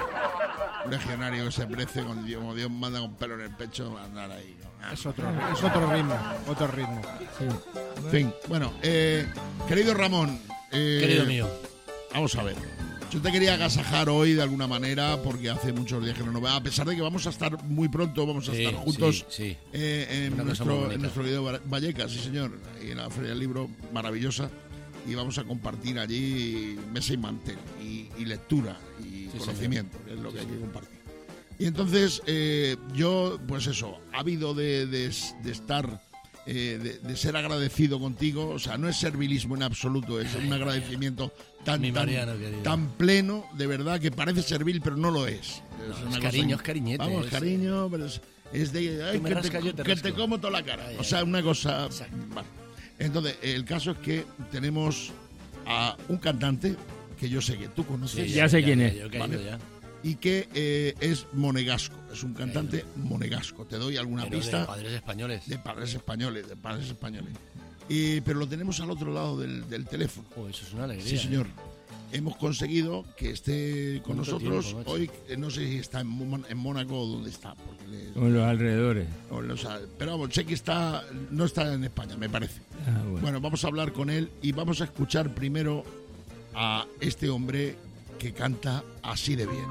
Un legionario que se prece con Dios, como Dios manda con pelo en el pecho, va a andar ahí. ¿No? Es otro, es otro ritmo, otro ritmo. Sí. En fin, bueno, eh, querido Ramón. Eh, Querido mío. Vamos a ver. Yo te quería agasajar hoy de alguna manera porque hace muchos días que no nos veo. A pesar de que vamos a estar muy pronto, vamos a Sí, estar juntos sí, sí. eh, en, Una cosa muy nuestro, bonita. en nuestro video Vallecas, sí señor, y en la Feria del Libro maravillosa. Y vamos a compartir allí mesa y mantel, y, y lectura, y Sí, conocimiento, que es lo que hay que compartir. Y entonces, eh, yo, pues eso, ávido de, de, de estar, eh, de, de ser agradecido contigo, o sea, no es servilismo en absoluto, es un agradecimiento tan, Mi tan, Mariano, querido. tan pleno, de verdad, que parece servil, pero no lo es. Es, No, una es cosa cariño, que- es cariñete, Vamos, es- cariño, pero es, es de, ay, Tú me que, rascas, te, yo te que te rasco. como toda la cara. Ay, O ay. sea, una cosa... Exacto. Vale. Entonces, el caso es que tenemos a un cantante que yo sé que tú conoces. Sí, ya sé quién es. Yo he caído Vale. ya. Y que eh, es monegasco, es un cantante monegasco. Te doy alguna Pero pista de padres españoles. de padres españoles, de padres españoles. Y, pero lo tenemos al otro lado del, del teléfono. Oh, eso es una alegría. Sí, señor. ¿eh? Hemos conseguido que esté con ¿Cuánto nosotros tiempo, macho? hoy. eh, No sé si está en, Mon- en Mónaco o dónde está. Porque le- Con los alrededores. o no sabe. Pero vamos, sé que está, no está en España, me parece. Ah, bueno. Bueno, vamos a hablar con él y vamos a escuchar primero a este hombre que canta así de bien.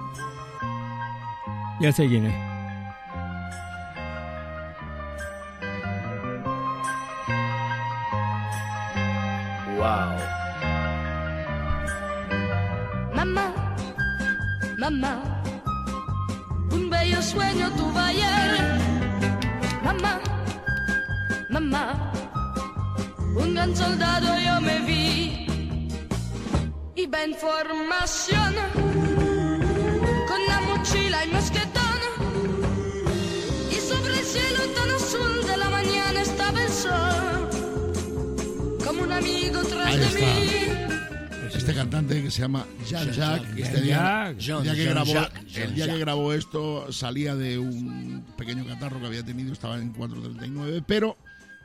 Ya sé quién es. Wow. Mamá, mamá, un bello sueño tuve ayer. Mamá, mamá, un gran soldado yo me vi. Iba en formación, con la mochila y mosquetón. Y sobre el cielo tan azul de la mañana estaba el sol, como un amigo tras Ahí de está. mí. Este cantante que se llama Jean-Jacques, este día, el día, que grabó, el día que grabó esto salía de un pequeño catarro que había tenido, estaba en cuatro treinta y nueve, pero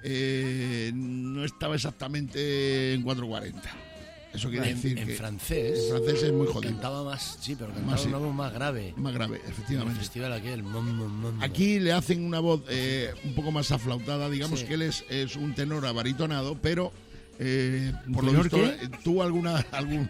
eh, no estaba exactamente en cuatro cuarenta. Eso quiere en, decir en que francés, en francés es muy jodido. Cantaba más, sí, pero cantaba Más, sí. una voz más grave. Más grave, efectivamente. El festival aquel, mambo, mambo. Aquí le hacen una voz eh, un poco más aflautada, digamos Sí. que él es, es un tenor abaritonado, pero eh, por lo tenor visto qué? eh, tuvo alguna algún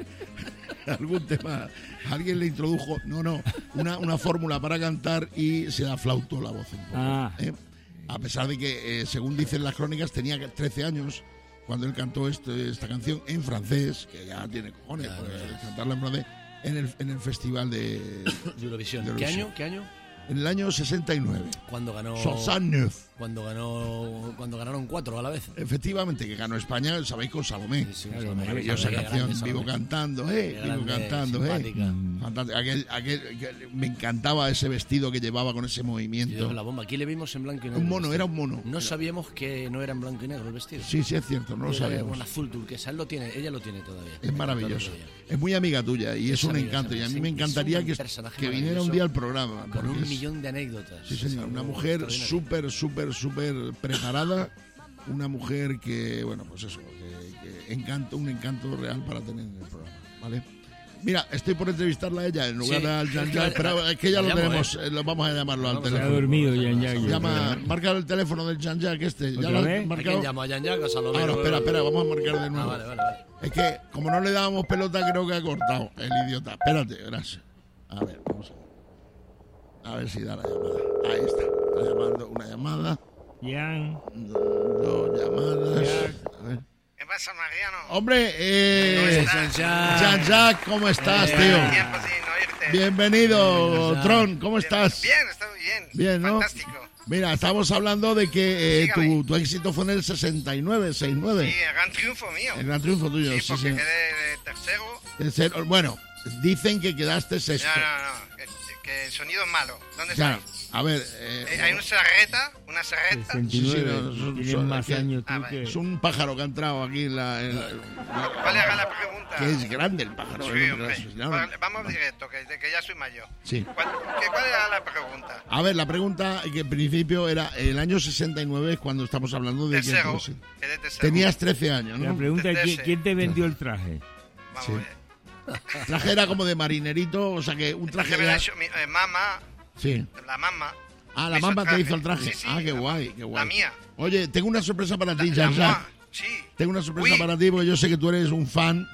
algún tema, alguien le introdujo, no, no, una, una fórmula para cantar y se aflautó la voz un poco. Ah. ¿eh? A pesar de que, eh, según dicen las crónicas, tenía trece años cuando él cantó este, esta canción en francés, que ya tiene cojones, Claro, porque claro. cantarla en francés, en el, en el festival de, de Eurovisión. de ¿Qué Eurovisión. año? ¿Qué año? En el año sesenta y nueve. Cuando ganó. soixante-nueve. Cuando ganó. Cuando ganaron cuatro a la vez. Efectivamente, que ganó España, sabéis, con Salomé. Sí, sí, Claro, Salomé, Maravillosa qué canción, grande, Vivo Salomé. cantando, eh, Qué vivo grande, cantando, eh. simpática. Fantástico. Aquel, aquel, que me encantaba ese vestido que llevaba con ese Y movimiento. dio la bomba. Aquí le vimos en blanco y negro. Un mono, el vestido. era un mono. No sabíamos que no era en blanco y negro el vestido. Sí, sí, es cierto, no lo Era sabíamos. un azul turquesa. Él lo tiene, ella lo tiene todavía. Es maravilloso. Todavía. Es muy amiga tuya y es, Es un amiga, encanto. es Y a mí amiga, me sí, encantaría es un que, personaje que viniera un maravilloso, día al programa. Con porque un es- millón de anécdotas. Sí, Es señor. algo Una mujer extraordinario. súper, súper, súper preparada. Una mujer que, bueno, pues eso, que, que encanto, un encanto real para tener en el programa, ¿vale? Mira, estoy por entrevistarla a ella en lugar Sí. al Jean-Jacques, pero es que ya Lo lo llamo, tenemos, eh, lo vamos a llamarlo al Vamos a Se ha teléfono. dormido ya, ya, ya. Llama, marca el teléfono del Jean-Jacques este. ¿Ya ¿Otra lo has vez? ¿A quién marcado? llamo? ¿A Jean-Jacques o a Salomé? Ahora, espera, espera, vamos a marcar de Ah, nuevo. vale, vale, vale. Es que, como no le dábamos pelota, creo que ha cortado el idiota. Espérate, gracias. A ver, vamos a ver. A ver si da la llamada. Ahí está. Está llamando una llamada. Jan, Dos llamadas. A ver. ¿Qué pasa, Mariano? Hombre, eh, Jean-Jacques. Jean-Jacques, ¿cómo estás, Eh, tío? Tiempo sin oírte. Bienvenido, Jean-Jacques. Tron, ¿cómo estás? Bien, estoy bien. Bien, ¿no? Fantástico. Mira, estamos hablando de que eh, Dígame. tu, tu éxito fue en el sesenta y nueve, sesenta y nueve. Sí, el gran triunfo mío. El gran triunfo tuyo, Sí, sí, porque sí. quedé de tercero. Tercero, bueno, dicen que quedaste sexto. No, no, no. Que, que el sonido es malo. ¿Dónde Claro, estáis? a ver, eh, Eh, hay una serreta, una serreta. sesenta y nueve. Sí, sí, no, son- Tienes son- más que- años Ah, tú vale. que... es un pájaro que ha entrado aquí en la... en la- ¿Cuál era la pregunta? que es grande el pájaro. Sí, ¿no? hombre. Sí, no, no. Vale, vamos directo, que, que ya soy mayor. Sí. ¿Cuál, que, ¿Cuál era la pregunta? A ver, la pregunta que en principio era el año sesenta y nueve, es cuando estamos hablando de que Tercero. sí. Quedé tercero. Tenías trece años, La ¿no? pregunta es, ¿quién, Entenderse. quién te vendió el traje? Vamos Sí. a ver. El traje era como de marinerito, o sea que un traje Que me la era... ha hecho mi eh, mamá, Sí. la mamá. Ah, me la hizo mamá el te traje. hizo el traje. Sí, sí, Ah, qué la- guay, qué guay. La mía. Oye, tengo una sorpresa para ti, La, la Jean-Jacques. moi, sí. Tengo una sorpresa Oui. para ti porque yo sé que tú eres un fan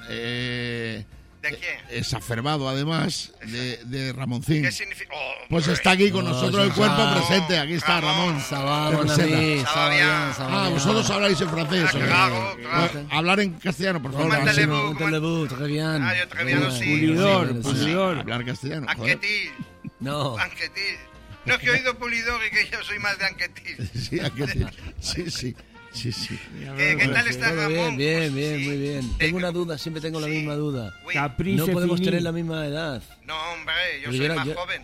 eh, ¿De quién? exacerbado, además, de, de Ramoncín. ¿Qué significa? Oh, Pues hombre. está aquí con No, nosotros el Jean-Jacques. cuerpo presente. Aquí está Ramón. Ramón. Ça va, Te mon presenta. ami, ça va bien, ça va Ah, bien. vosotros habláis en francés. Ah, ¿o qué? claro, claro. Bueno, hablar en castellano, por favor. ¿Cómo Así entendemos? no- Un telebú, très bien. Ah, yo très bien aussi. Pulidor, Sí, sí, sí. pulidor. Hablar castellano. joder. Anquetil. No. Anquetil. No, es que he oído Pulidor y que yo soy más de Anquetil. Sí, Anquetil. sí, sí, sí, sí. ¿Qué, qué tal está Todo Ramón? bien, bien, Pues, bien, sí. muy bien. Eh, Tengo una duda, siempre tengo la sí. misma duda. Uy, Caprice No podemos Fini. tener la misma edad. No, hombre, yo Pero soy yo era- más yo- joven.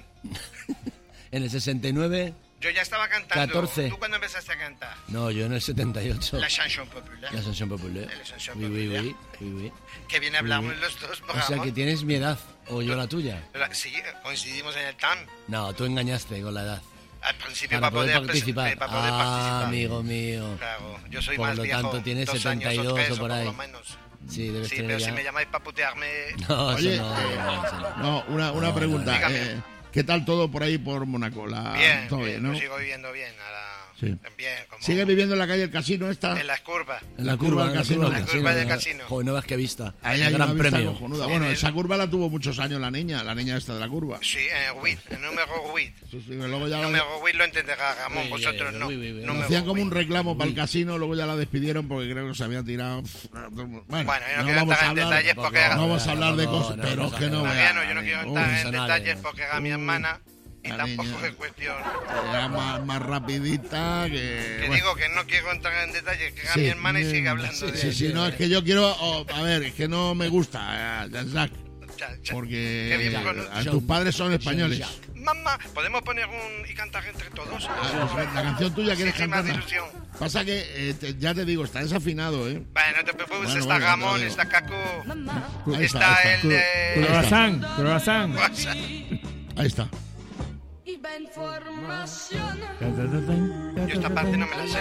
En el sesenta y nueve, Yo ya estaba cantando. catorce. ¿Tú cuándo empezaste a cantar? no, yo en el setenta y ocho. La chanson populaire. La chanson populaire. La chanson Oui, oui, populaire. oui, oui, oui. Que viene a hablarnos Oui. los dos, O Ramón. sea que tienes mi edad, o yo la tuya. La- Sí, coincidimos en el T A M. No, tú engañaste con la edad. Al principio Para para, poder poder, participar. presen- para poder Ah, participar. amigo mío. Claro, yo soy Por más lo viejo. tanto, tienes dos setenta y años dos o, tres, o por ahí. lo menos. Sí, debes Sí, tener pero ya. si me llamáis para putearme... No, eso Oye, no, eh, no, eso no. No, una, una No, pregunta. dígame. eh, ¿Qué tal todo por ahí por Mónaco? La- Bien, todo bien, bien, ¿no? yo sigo viviendo bien. Ahora, Sí. bien como ¿Sigue viviendo en la calle del casino esta? en las curvas. En la La curva curva, del en la casino. curva La del curva del casino. casino. Joder, no ves qué vista. Ahí El hay gran una vista premio. cojonuda. Bueno, En el- esa curva la tuvo muchos años la niña, la niña esta de la curva. Sí, en Huit, el número Huit. Sí, sí, luego ya El la, número Huit lo entenderá Ramón, Uy, vosotros uy, no. uy, uy, uy. Número hacían como un Huit. reclamo para el casino, luego ya la despidieron porque creo que se había tirado. Bueno, Bueno, yo no, no quiero vamos entrar a en hablar, detalles porque era... no vamos a hablar de No, cosas, no, pero no, es que no no, veas. Mariano, yo no quiero Uy, entrar en personales. detalles porque era mi hermana Y La tampoco niña. es cuestión. Era más, más rapidita que... Que bueno. digo que no quiero entrar en detalles, que haga Sí. mi hermana y sigue hablando Sí, de sí, sí, no, es que yo quiero... oh, a ver, es que no me gusta, eh, Jean-Jacques, Cha- cha- porque Qué bien, eh, bueno. a tus padres son españoles. Mamá, ¿podemos poner un y cantar entre todos? Ah, pues, la canción tuya, ¿quieres Sí, sí, me hace cantarla? ilusión. Pasa que, eh, te- ya te digo, está desafinado, ¿eh? Vale, no te preocupes, Bueno, está bueno, Gamón, no, está Caco, Ahí está, está ahí el está. de... Croissant, croissant. Ahí está. Iba en formación. Yo esta parte no me la sé.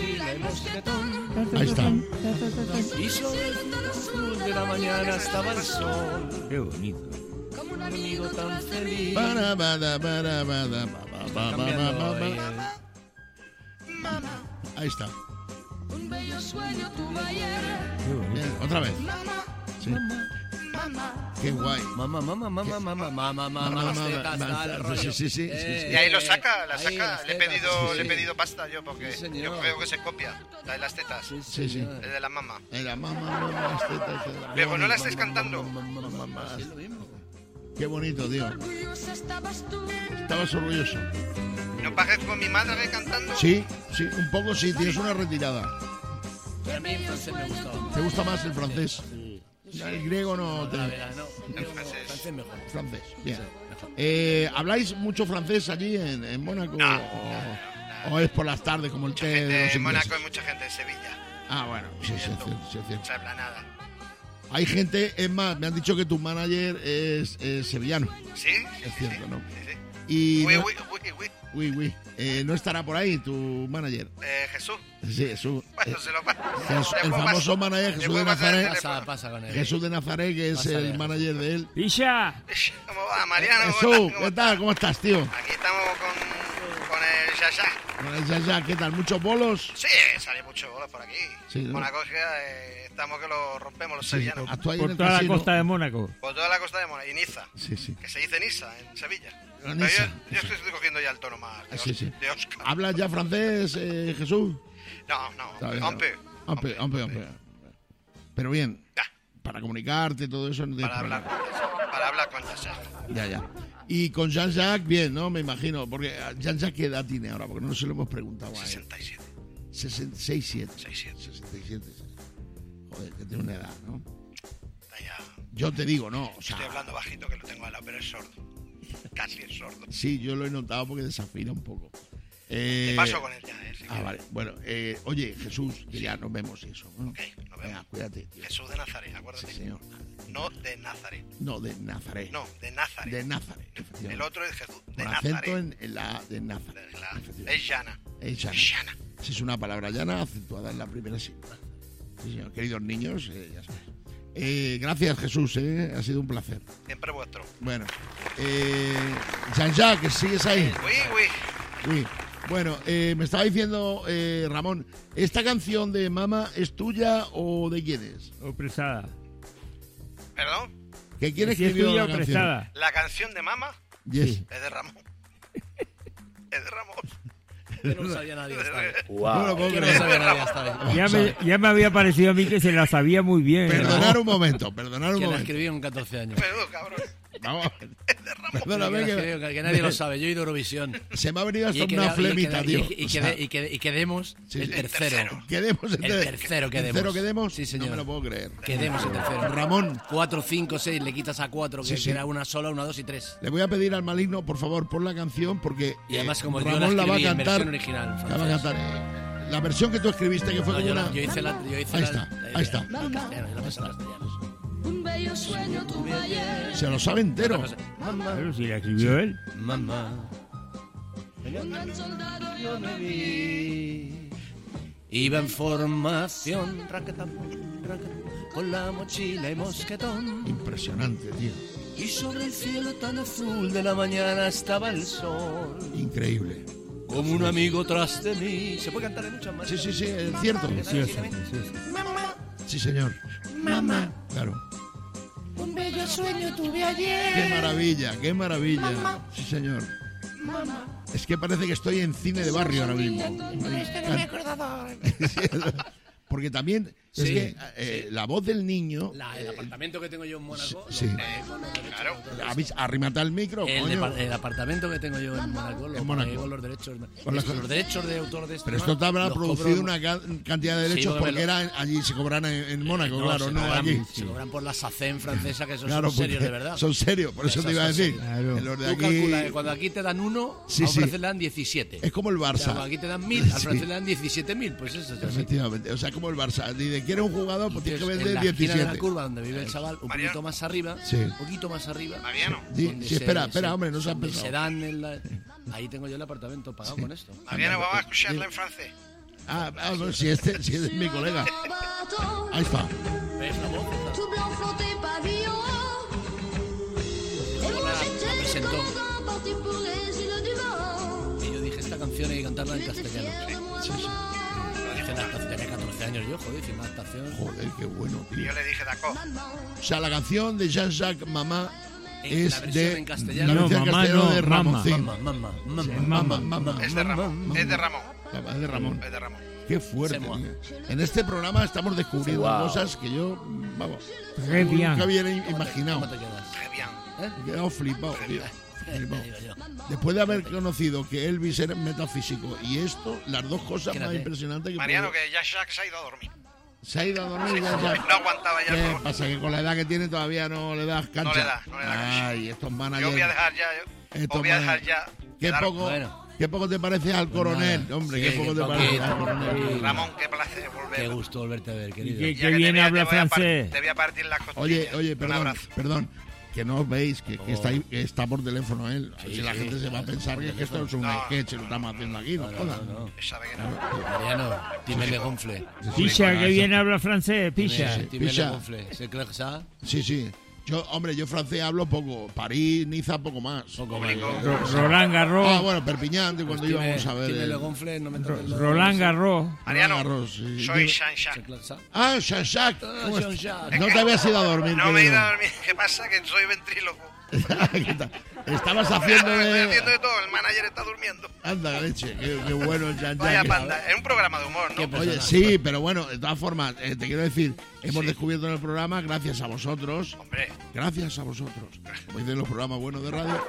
Ahí está. Y sobre el cielo azul de la mañana estaba el sol. Qué bonito. Como un Un amigo amigo tan feliz. Para, para, para, para, pa, pa, pa, Cambiando pa, pa, ahí pa. el- Ahí está. un bello sueño tuve ayer. Bien, otra vez. Mamá, Sí. mamá. Qué guay. Mamá, mamá, mamá, mamá, mamá, mamá, Mamá, las mamá, tetas, mamá, tal, sí, rollo. sí, sí, sí, Eh, Y ahí lo saca, la ahí saca. las Le he tetas, pedido, sí, le he sí. pedido pasta yo porque Sí, señor. yo creo que se copia. La de las tetas. Sí, Sí, sí. señor. Es de la mamá. Era mamá, mamá, este, este, este. Pero no la estés cantando. Mamá, mamá, mamá. Sí, es lo mismo. Qué bonito, tío. Orgullosa estabas tú. Estabas orgulloso. ¿No parezco mi madre cantando? Sí, sí, un poco sí, tienes una retirada. A mí el francés me gustaba. ¿Te gusta más el francés? Sí. El griego no te... La verdad, no. El francés. Francés mejor. Francés, bien. Sí, mejor. Eh, ¿Habláis mucho francés allí en, en Mónaco? No, o, o es por las tardes como el Mucha té de gente los en ingleses? Mónaco y mucha gente en Sevilla. Ah, bueno, sí, sí, es cierto, sí, es cierto. Se habla nada. Hay gente, es más, me han dicho que tu manager es, es sevillano. ¿Sí? Es cierto, ¿no? Sí, sí. Y Uy, no, uy, uy, uy. uy, uy. Eh, ¿no estará por ahí tu manager? Eh, Jesús. Sí, Jesús. Bueno, eh, se lo pasa. Jesús- el Le puedo famoso pasar- manager le Jesús puedo de pasar el Nazaret. Pasa, pasa con él. Jesús de Nazaret, que es Pásale, el Jesús. manager de él. ¡Pisha! ¿Cómo va, Mariano? ¿Cómo Jesús, estás? ¿Cómo ¿qué tal? ¿Cómo estás, tío? estás? Aquí estamos con, con el Yaya. Ya, ya, ¿qué tal? ¿Muchos bolos? Sí, sale mucho bola por aquí. Sí, ¿no? Mónaco es que eh, estamos que lo rompemos los Sí, sevillanos. actúa ahí en Por el toda la casino. costa de Mónaco. Por toda la costa de Mónaco. Y Niza. Sí, sí. Que se dice Niza en Sevilla. Ah, Pero Niza. yo, yo estoy, estoy cogiendo ya el tono más de, Sí, Os- sí. de Oscar. ¿Hablas ya francés, eh, Jesús? No, no, Está bien, un peu. Un peu, un peu, un peu. Pero bien, Ya, para comunicarte, todo eso no tienes para hablar, problema. para hablar con Yaya. Ya, ya. Y con Jean-Jacques, bien, ¿no? Me imagino. Porque Jean-Jacques, ¿qué edad tiene ahora? Porque no se lo hemos preguntado a él. sesenta y siete. sesenta y seis, siete. sesenta y siete. sesenta y siete. Joder, que tiene una edad, ¿no? Está ya. Yo te digo, no. O Estoy sea, hablando bajito que lo tengo al lado, pero es sordo. Casi es sordo. sí, yo lo he notado porque desafina un poco. Eh, Te paso con él ya, ¿eh? Si Ah, quieres. vale. Bueno, eh, oye, Jesús, que ya nos vemos y eso, ¿no? Ok, nos Venga, vemos. cuídate, tío. Jesús de Nazaret, acuérdate. Sí, señor. No de Nazaret. No, de Nazaret. No, de Nazaret. De Nazaret, efectivamente. El otro es Jesús de Con Nazaret. acento en, en la A de Nazaret. De la- efectivamente. es llana. Es llana. Es llana. Sí, es una palabra llana acentuada en la primera sílaba. Sí, señor. Queridos niños, eh, ya sabes. Eh, gracias, Jesús, eh, ha sido un placer. Siempre vuestro. Bueno, eh, Jean-Jacques, ¿sigues ahí? Uy, uy. Sí. Bueno, eh, me estaba diciendo eh, Ramón, ¿esta canción de Mama es tuya o de quién es? O prestada. ¿Perdón? ¿Que quién Si es escribió tuya la o canción? prestada. La canción de Mama Yes. es de Ramón. Es de Ramón. Que no lo sabía nadie hasta hoy. No lo puedo Que no lo creer. sabía nadie hasta hoy. Ya me, ya me había parecido a mí que se la sabía muy bien. Perdonar un momento, perdonar un Que la momento. escribí con catorce años. Perdón, cabrón. Vamos. Es de Ramón. Perdóname Que, la que, escribí, que nadie lo sabe. Yo he ido a Eurovisión. se me ha venido hasta Y, una queda- y flemita, queda- tío. y- y O sea, quede- y quede- y quedemos Sí, el sí. tercero. tercero. quedemos en El tercero quedemos. ¿Tercero quedemos? Sí, señor. No me lo puedo creer. Quedemos el tercero. Ramón, Cuatro, cinco, seis, le quitas a cuatro, que, Sí, sí. que era una sola, una, dos y tres. le voy a pedir al maligno, por favor, pon la canción porque Y además, eh, como yo la Ramón la va a escribí en cantar. versión original, La va a francés. cantar. eh, La versión que tú escribiste, que fue No, como yo, una. la- yo hice la. Yo hice Ahí la- está, la- ahí está. en castellano, yo la pasé en castellano. Un bello sueño tuve ayer. Se lo sabe entero. Mamá, Pero si la escribió él. mamá, Un gran soldado yo me vi. Iba en formación, raquetam, raquetam, con la mochila y mosquetón. Impresionante, tío. Y sobre el cielo tan azul de la mañana estaba el sol. Increíble. Como un amigo tras de mí. Se puede cantar de muchas maneras. Sí, sí, sí, es cierto. Preciosa, preciosa. Sí, señor. Mamá, Claro. un bello sueño tuve ayer. Qué maravilla, qué maravilla. Sí, señor. Mamá, Es que parece que estoy en cine de barrio ahora mismo. es que no me he acordado ahora. porque también es Sí, que eh, la voz del niño... La- el eh, apartamento que tengo yo en Mónaco, sí. lo pagué con los derechos. Claro. ¿habéis- Arrímate al micro, El, coño. depar- el apartamento que tengo yo en Mónaco, lo En Mónaco. pagué con los derechos. Con las- con los derechos de autor de este Pero tema, esto te habrá los producido cobro- una ca- cantidad de Sí, derechos porque me porque lo- era allí se cobran en, en Mónaco, No, claro, se no cobran- aquí. Se cobran por la SACEM francesa, que esos Claro, son serios porque de verdad. son serios, por eso Esos te iba a son decir. serios. Claro. En los de Tú aquí calculas que cuando aquí te dan uno, Sí, a sí. Francia le dan diecisiete. es como el O sea, Barça. cuando aquí te dan mil, a Sí. Francia le dan diecisiete mil. Pues eso es así. Efectivamente, o sea, como el Barça. Si de quiere un jugador, pues tienes que Entonces, vender en la esquina de la diecisiete. curva donde vive el chaval, un Mariano. poquito más arriba, Sí. un poquito más arriba. Mariano, Sí, donde sí, se- espera, se- espera, hombre, no se ha donde empezado. se dan en la- ahí tengo yo el apartamento pagado con esto. Mariano, vamos a escucharla en francés. Ah, ah, pues si este, si este es mi colega. Ahí está. ¿Ves la voz? Tout blanc flotté pavillon. Et moi j'étais le presentó. commandant parti pour les îles du vent. Y yo dije, esta canción hay que cantarla en Il était castellano. fier de moi, Sí, sí. maman. Lo dije en la estación, tenía catorce años yo, joder, hice una adaptación. Joder, qué bueno, Y tío. yo le dije, Daco, O sea, la canción de Jean-Jacques Mamá En es la versión de en castellano. la versión No, en mamá, castellano no, de mamá. Ramoncín. Mamá, mamá, mamá. Mamá, mamá. es de Ramón, es de Ramón, Mamá, es de Ramón. es de Ramón. Qué fuerte, Se moa. tío. En este programa estamos descubriendo Wow. cosas que yo, vamos, Très bien. nunca hubiera imaginado. ¿Cómo te quedas? Qué bien. Me he quedado flipado, tío. Flipado. Digo yo. Después de haber conocido que Elvis era metafísico y esto, las dos cosas más Fíjate. impresionantes que Mariano, puede- que ya Jacques se ha ido a dormir. se ha ido a dormir ya, ya. No aguantaba ya el ¿Qué programa. pasa? Que con la edad que tiene todavía no le das cancha. No le da, no le da cancha. Ay, estos managers. Yo voy a dejar ya, yo, Estos os voy a dejar managers. ya. Qué quedar- poco, Bueno. qué poco te pareces al coronel, nada. hombre, Sí, qué poco qué te poquito, pareces al coronel. poquito. Ramón, qué placer volver. Qué gusto volverte a ver, querido. ¿Qué- Ya que te bien vea, habla te voy a par- francés? Te voy a partir las costillas. Oye, oye, Un perdón, abrazo. perdón. Que no os veis, que, que Oh. está, ahí- que está por teléfono él. Sí, si la sí, gente se va a claro, pensar por que, que esto es un teléfono. sketch, lo estamos haciendo aquí, no, No, jodas. no, no. Sabe que no. Mariano, dime le gonfle. Pisha, que bien habla francés, Pisha. Sí, Dime le Pisha. gonfle. ¿Se cree que ça? Sí, sí. Yo, hombre, yo francés hablo poco. París, Niza, poco más. Poco más. Ro- Roland Garros. Ah, bueno, Perpiñán, de cuando íbamos a ver. Dime le el- gonfle, no me Ro- toques los- Roland Garros. Mariano, Garros, sí. soy Dime- Jean ¿Se Jacques. cree que ça? Ah, Jean-Jacques. Ah, ¿Cómo estás? Jean-Jacques. No te habías ido a dormir. No me he querido. ido a dormir. ¿Qué pasa? Que soy ventríloco. ¿Qué tal? Estabas haciendo Estoy de... haciendo de todo. El manager está durmiendo. Anda, leche. Qué, qué bueno el Jean-Jacques. Vaya panda. Es un programa de humor, Qué ¿no? Oye, persona. sí, pero bueno, de todas formas, eh, te quiero decir, hemos Sí. descubierto en el programa, gracias a vosotros, Hombre, gracias a vosotros, como dicen los programas buenos de radio,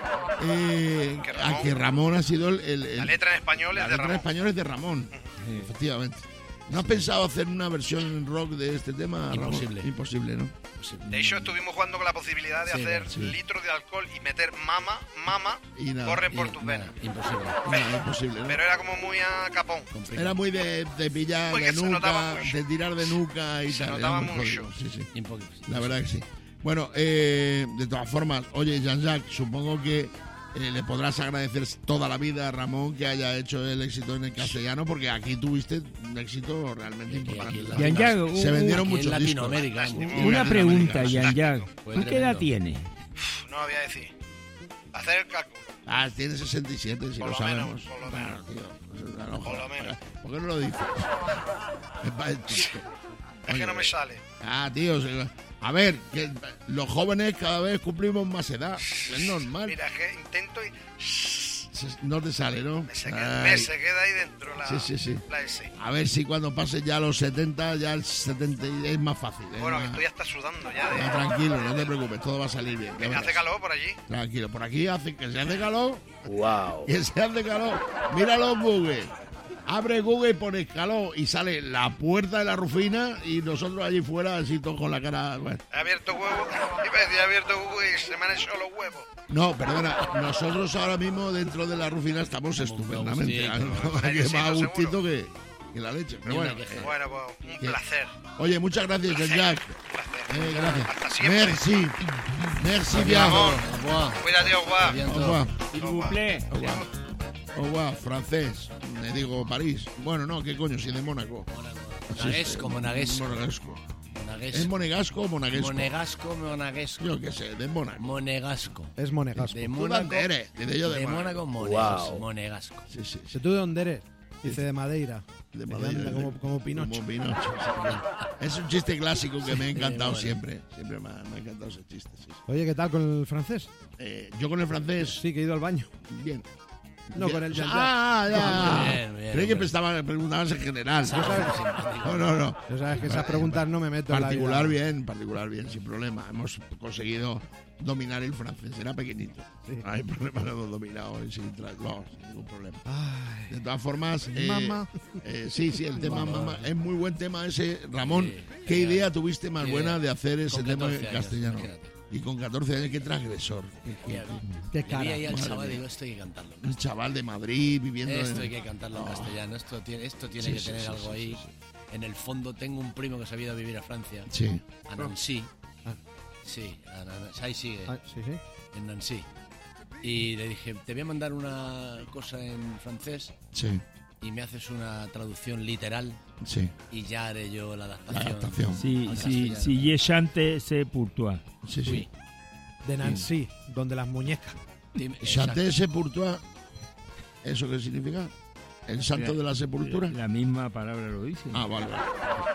eh, Que a Ramón- que Ramón ha sido el... el- el- la letra en español la es de letra en Ramón. español es de Ramón, efectivamente. ¿No has pensado hacer una versión rock de este tema, Ramón? Imposible. Imposible, ¿no? De hecho, estuvimos jugando con la posibilidad de Sí, hacer sí. litros de alcohol y meter mama, mama, Y nada, corren Y- por tus nada, venas. Imposible. No, imposible, ¿no? Pero era como muy a capón. Complicado. Era muy de, de pillar Porque de se notaba nuca, mucho. de tirar de nuca y Se tal. era notaba muy mucho. jodido, Sí, sí. Imposible. La verdad que sí. Bueno, eh, de todas formas, oye, Jean-Jacques, supongo que eh, le podrás agradecer toda la vida a Ramón que haya hecho el éxito en el castellano, porque aquí tuviste un éxito realmente Aquí- importante. aquí- La Jean verdad. Jacques, Se un- vendieron Aquí en muchos discos. Latinoamérica. Lástima. Muy Una bien, pregunta, Latinoamérica, Jean Jacques. Fue ¿Tú qué edad tremendo. tienes? No lo voy a decir. Hacer el cálculo. Ah, tiene sesenta y siete, si Por lo lo menos, sabemos. por lo Claro, menos. tío, pues, a lo mejor. Por lo menos. ¿Por qué no lo dices? Es pa- es chiste. Es que no Oye, me sale. Ah, tío, se- a ver, que los jóvenes cada vez cumplimos más edad. Es normal. Mira, es que intento y Se- No te sale, ¿no? me se queda, Ay. me se queda ahí dentro la, Sí, sí, sí. la S. A ver si cuando pases ya los setenta, ya el setenta y- es más fácil. es Bueno, que más- estoy hasta sudando ya. No, De, tranquilo, no te preocupes, todo va a salir bien. ya que verás. hace calor por allí. Tranquilo, por aquí hace que se hace calor, Wow. que se hace calor. Míralo en Google. Abre Google y pones calor y sale la puerta de la Rufina y nosotros allí fuera así todos con la cara... bueno. He abierto huevo. Iba a decir, he abierto Google y se me han hecho los huevos. No, perdona, nosotros ahora mismo dentro de la Rufina estamos estupendamente. Agustito, Aquí Agustito, más a gustito seguro. que, que la leche. Pero Ni una bueno, queja. eh, Bueno, pues un ¿Qué? placer. oye, muchas gracias, Jean-Jacques. placer. Eh, gracias. Hasta siempre. Merci. Merci bien. Ramón, Au revoir. cuídate, guau. Bien, Au todo. revoir. S'il vous plaît. Au revoir. Au revoir, francés. Me digo París. Bueno, no, ¿qué coño? Si de Mónaco. Monaguesco, monaguesco. Monegasco. ¿Es Monaguesco. monegasco o monaguesco? Monegasco, monaguesco. Yo qué sé, de Mónaco. Monegasco. Es monegasco. De ¿Tú Mónaco. dónde eres? Dice yo de, De Mónaco. Mónaco, monegasco. Wow. Monegasco. Sí, sí, sí. ¿Se tú de dónde eres? Dice de Madeira. De Que Madeira, anda de- como, como Pinocho. Como Pinocho, sí. Es un chiste clásico que me ha encantado bueno. siempre. Siempre me ha, me ha encantado ese chiste. Sí. Oye, ¿qué tal con el francés? Eh, yo con el francés, Sí, que he ido al baño. bien. No, con el Jan Jan. Ah, ya. Bien, bien, Creí que hombre. pensaba- preguntabas en general. No, no, no. Ya sabes que esas preguntas no me meto en la Particular vida. bien, particular bien, sin problema. Hemos conseguido dominar el francés. Era pequeñito. Sí. No hay problema, lo hemos dominado y sin, tra- vamos, sin ningún problema. Ay, De todas formas, eh, Mamá. eh, sí, sí, el tema mamá es muy buen tema ese. Ramón, Sí, ¿qué genial. idea tuviste más Qué buena idea. de hacer ese Con tema en catorce años, castellano? imagínate. Y con catorce años, qué transgresor. Qué- qué- Mira, qué le vi cara. ahí al Madre chaval y mía. digo, esto hay que cantarlo. Un chaval de Madrid viviendo Esto en... hay que cantarlo en castellano. Esto tiene, esto tiene Sí, que sí, tener sí, algo sí, ahí. sí, sí. En el fondo tengo un primo que se había ido a vivir a Francia, Sí, a Nancy. Ah. Sí, a Nan- ahí sigue, ah, sí, sí. en Nancy. Y le dije, te voy a mandar una cosa en francés sí, y me haces una traducción literal sí. y ya haré yo la La adaptación. adaptación. Si, al si, castellano. si je chante, c'est pour toi. Sí, sí. Oui. De Nancy, donde las muñecas. Dime, Chanté exacto. sepultura, ¿eso qué significa? ¿El santo de la sepultura? La misma palabra lo dice. Ah, vale, vale.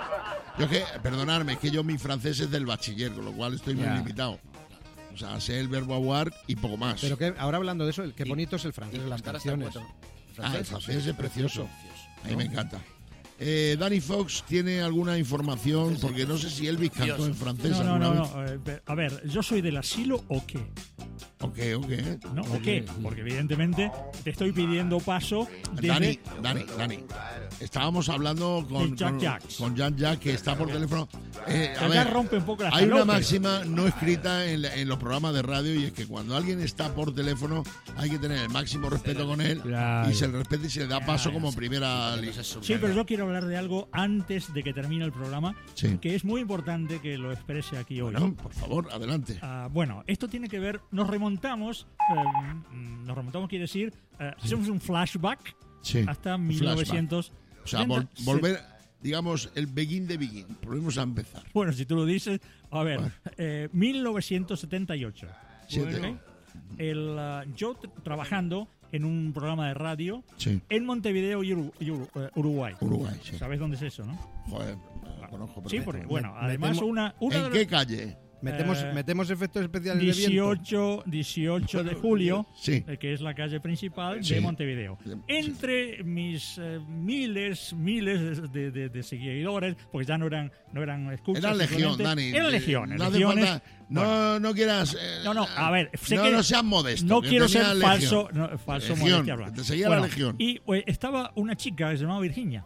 Yo es que, perdonadme, es que yo mi francés es del bachiller, con lo cual estoy muy Ya. limitado. O sea, sé el verbo avoir y poco más. Pero que ahora hablando de eso, el qué Y- bonito es el francés, y las cantar hasta canciones. cuatro. Ah, el francés es precioso. Precioso. A mí me encanta. Eh, Danny Fox tiene alguna información, porque no sé si Elvis cantó Dios. en francés No, no, alguna no, vez. no. eh, pe- A ver, ¿yo soy del asilo o qué? Ok, ok. ¿No? ¿O qué? Porque evidentemente te estoy pidiendo paso desde... Dani, Dani, Dani. Estábamos hablando con, De Jack con, Jacks. con Jack Jack, que está por teléfono. Eh, a Que ya ver, rompe un poco las hay una calotes. máxima no escrita en, la- en los programas de radio y es que cuando alguien está por teléfono hay que tener el máximo respeto con él Claro. y se le respeta y se le da paso Claro. como primera Que no línea. se Sí, sublime. pero yo quiero hablar de algo antes de que termine el programa, Sí. que es muy importante que lo exprese aquí hoy. Bueno, por favor, adelante. Ah, bueno, esto tiene que ver, nos remontamos, eh, mm, nos remontamos quiere decir, eh, hacemos un flashback Sí. hasta un mil novecientos. O sea, vol- volver, digamos, el begin de begin. Volvemos a empezar. Bueno, si tú lo dices, a ver, Bueno. eh, mil novecientos setenta y ocho. Siete. ¿Ok? El, ah, yo t- trabajando en un programa de radio Sí. en Montevideo, y Uru- y Uru- eh, Uruguay. Uruguay, sí. ¿Sabes dónde es eso, no? Joder, lo conozco Sí, porque, perfectamente. bueno, Me- además metemos- una, una de ¿En las- qué calle? Metemos, Eh, metemos efectos especiales de viento. dieciocho, dieciocho de julio, Sí. eh, que es la calle principal Sí. de Montevideo. Sí. Entre mis eh, miles, miles de, de- de seguidores, porque ya no eran, no eran escuchas. Era legión, simplemente, Dani. Eran Eh, legiones. No hace legiones. falta. No, Bueno, no quieras. eh, no, no, a ver, sé no, que no seas modesto. no que quiero ser tenía legión. falso, no, falso Legión, modestia hablando. que te seguía Bueno, la legión. Y pues, estaba una chica que se llamaba Virginia,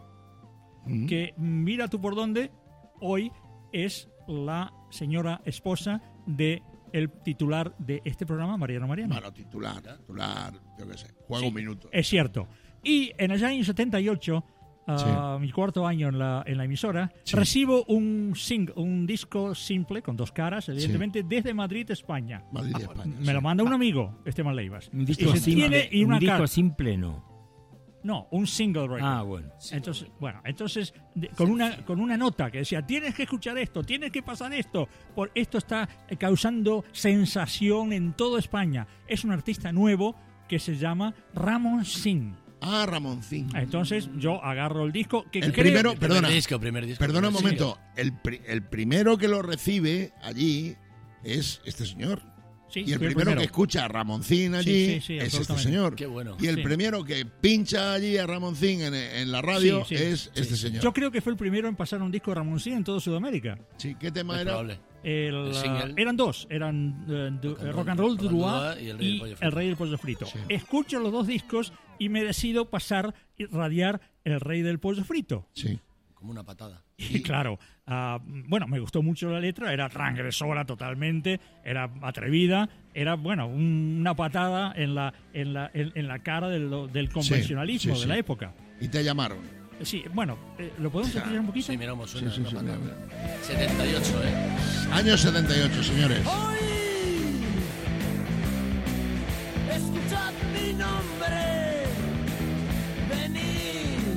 Mm. que mira tú por dónde hoy es la señora esposa de el titular de este programa, Mariano Mariano. Bueno, titular, titular, yo qué sé. Juego Sí, un minuto. Es cierto. Y en el año setenta y ocho, ah, mi cuarto año en la, en la emisora, Sí. recibo un sing, un disco simple con dos caras, evidentemente, desde Madrid, España. Madrid, España. Me sí. lo manda un amigo, Esteban Leivas. Un Y disco se simple, tiene y un una disco cara. simple no. No, un single record. Ah, bueno. Entonces, bueno, entonces de- con una con una nota que decía, tienes que escuchar esto, tienes que pasar esto, por esto está eh, causando sensación en toda España. Es un artista nuevo que se llama Ramón Singh. Ah, Ramoncín. Entonces yo agarro el disco que El creo- primero, Primer perdona, disco, primer disco. perdona un primer momento. El, pri- el primero que lo recibe allí es este señor. Sí, Y el fui primero que escucha a Ramoncín allí Sí, sí, sí, es este absolutamente. señor. Qué bueno. Y el Sí. primero que pincha allí a Ramoncín en, en la radio Sí, sí, es este señor. Yo creo que fue el primero en pasar un disco de Ramón Singh en toda Sudamérica. Sí, ¿qué tema Es era? probable. El, El single. eran dos, eran eh, du- Rock and eh, Roll- Rock and Roll Rock and Drouat Roll y El Rey del y Pollo El Frito. Rey del Pollo Frito. Sí. Escucho los dos discos y me decido pasar y radiar El Rey del Pollo Frito. Sí. Como una patada. Y claro, ah, bueno, me gustó mucho la letra, era transgresora totalmente, era atrevida, era, bueno, un- una patada en la, en la, en, en la cara del, del convencionalismo sí, de sí. la época. Y te llamaron. Sí, bueno, eh, ¿lo podemos escuchar un poquito? Sí, mira cómo suena. Sí, sí, no sí, pasa mira, nada. setenta y ocho, ¿eh? Año setenta y ocho, señores. Escuchad mi nombre, venid,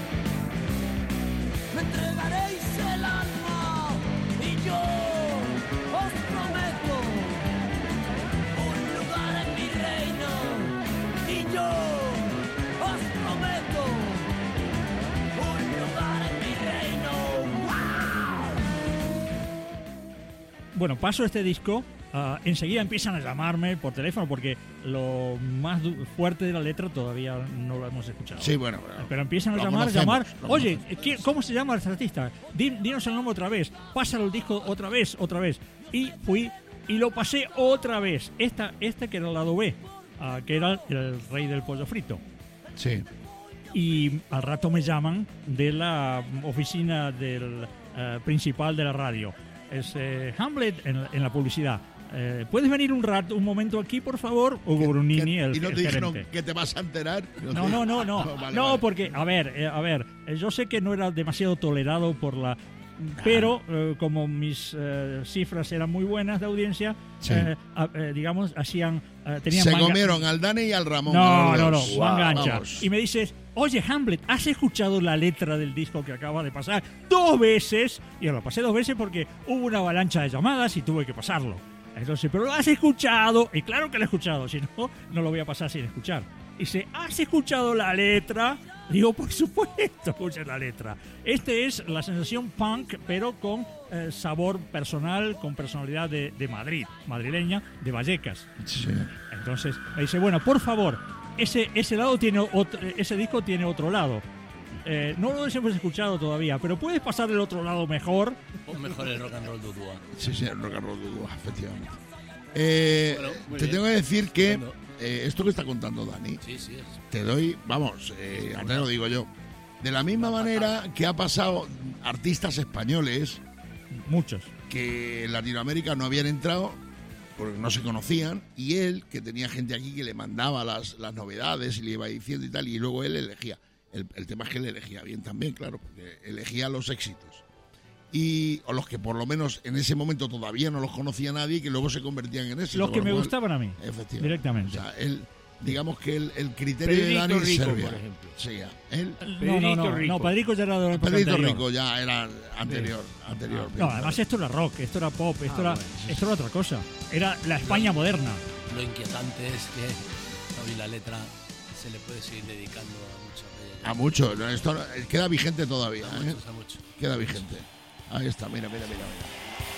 me entregaréis el alma y yo os prometo un lugar en mi reino y yo os prometo un lugar en mi reino. ¡Wow! Bueno, paso este disco uh, enseguida empiezan a llamarme por teléfono porque lo más du- fuerte de la letra todavía no lo hemos escuchado. Sí, bueno, bueno. Pero empiezan a Lo llamar, conocemos, llamar. lo Oye, conocemos. ¿qué- ¿cómo se llama el artista? Di- dinos el nombre otra vez. Pásalo el disco otra vez, otra vez. Y fui y lo pasé otra vez. Esta, esta que era el lado B, uh, que era el rey del pollo frito. Sí. Y al rato me llaman de la oficina del eh, principal de la radio. Es eh, Hamlet en, en la publicidad. Eh, ¿Puedes venir un rato, un momento aquí, por favor? Hugo Brunini, el, ¿Y no el te dijeron gerente. que te vas a enterar? No, te- no, no, no. vale, no, vale. porque, a ver, eh, a ver, eh, yo sé que no era demasiado tolerado por la... Pero eh, como mis eh, cifras eran muy buenas de audiencia, Sí. eh, a- eh, digamos, hacían... eh, tenían Se manga- comieron al Dani y al Ramón. no, a los no, no, dos. manga ancha. Vamos. Y me dices, oye, Hamlet, ¿has escuchado la letra del disco que acaba de pasar dos veces? Y yo lo pasé dos veces porque hubo una avalancha de llamadas y tuve que pasarlo. Entonces, pero lo has escuchado. Y claro que lo he escuchado, si no, no lo voy a pasar sin escuchar. Y dice, ¿has escuchado la letra? Digo, por supuesto, escuché la letra. Este es la sensación punk, pero con eh, sabor personal, con personalidad de, de Madrid, madrileña, de Vallecas. Sí. Entonces me dice, bueno, por favor, ese, ese lado tiene otro, ese disco tiene otro lado. Eh, no lo hemos escuchado todavía, pero puedes pasar el otro lado mejor. Pon mejor el rock and roll Dudua. Sí, sí, el rock and roll Dudua, efectivamente. Eh, Bueno, muy te bien. tengo que decir que Bueno. eh, esto que está contando Dani, Sí, sí. Es. te doy, vamos, eh, ahora te lo digo yo, de la misma manera que ha pasado artistas españoles Muchos. que en Latinoamérica no habían entrado porque no se conocían, y él, que tenía gente aquí que le mandaba las, las novedades y le iba diciendo y tal, y luego él elegía. El, el tema es que él elegía bien también, claro, porque elegía los éxitos. Y, o los que por lo menos en ese momento todavía no los conocía nadie y que luego se convertían en éxitos. Los que con me lo cual, gustaban a mí, efectivamente. directamente. O sea, él, digamos que el, el criterio Pedrito de Dani Rico, servía. por ejemplo. Sí, ya. Él, No, no, Pedrito no, Rico. no, Pedrico ya era de la época Pedrito anterior. Rico ya era anterior. anterior No, además esto era rock, esto era pop, esto, Ah, era, bueno, sí, esto era otra cosa. Era la España moderna. Lo inquietante es que hoy la letra se le puede seguir dedicando a muchos de ellos. A mucho, no, esto no- queda vigente todavía, A ¿eh? muchos, a muchos. Queda vigente. Ahí está, mira, mira, mira. mira.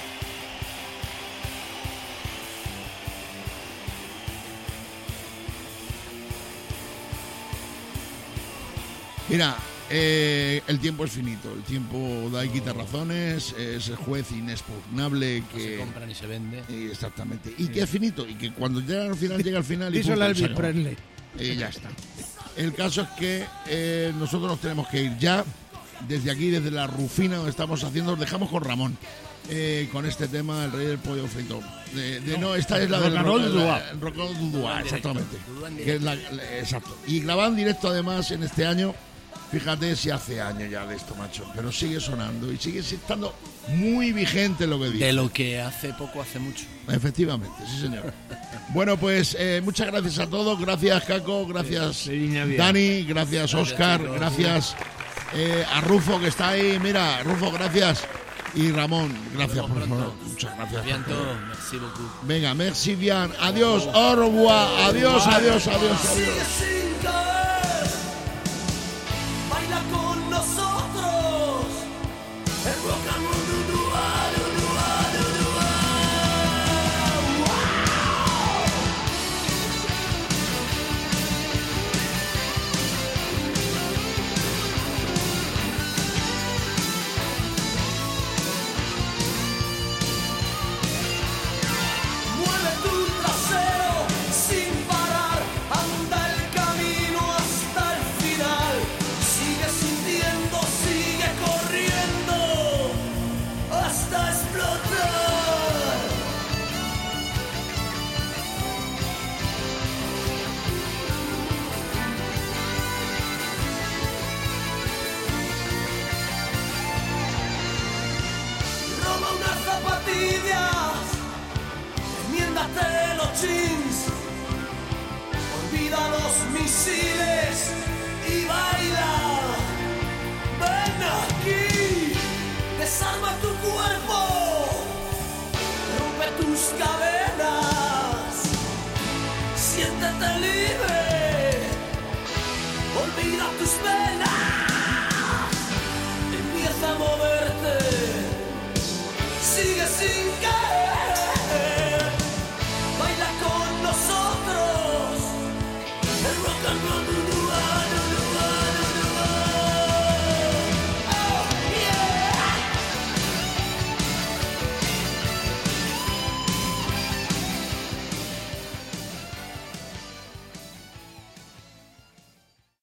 Mira, eh, el tiempo es finito, el tiempo da y quita razones, es el juez inexpugnable No se que... compra ni se vende. y exactamente. Y que es finito, y que cuando llega al final, llega al final y... Díselo a punto, se Elvis acabó. Presley. Y ya está. El caso es que eh, nosotros nos tenemos que ir ya. Desde aquí, desde la Rufina, donde estamos haciendo, os dejamos con Ramón. eh, con este tema, El Rey del Pollo Frito. De, de- no, esta es la del Rock and Roll la- Dudua. la- Rock and Roll Dudua, exactamente. Dudua en Que es la- la- exacto. Y grabado en directo, además, en este año. Fíjate si hace años ya de esto, macho. Pero sigue sonando y sigue estando muy vigente lo que dice. De lo que hace poco, hace mucho. Efectivamente, sí, señor. Bueno, pues eh, muchas gracias a todos. Gracias, Caco. Gracias, Feliz Navidad. Dani. Gracias, Oscar. chicos. Gracias eh, a Rufo, que está ahí. Mira, Rufo, gracias. Y Ramón, gracias, Nos por vemos favor. pronto. Muchas gracias. Bientôt, merci beaucoup. Venga, merci bien. Adiós, au revoir. Adiós, adiós, adiós, adiós. Sin caer, baila con nosotros el rock and roll Dudua, Dudua, Dudua. Mueve tu trasero sin parar, anda el camino hasta el final. Sigue sintiendo, sigue corriendo hasta explotar. Roba unas zapatillas, enmiéndate los jeans, olvida los misiles y baila. Ven aquí, desarma tu cuerpo, rompe tus cadenas, siéntete libre, olvida tus penas, empieza a moverte, sigue sin caer.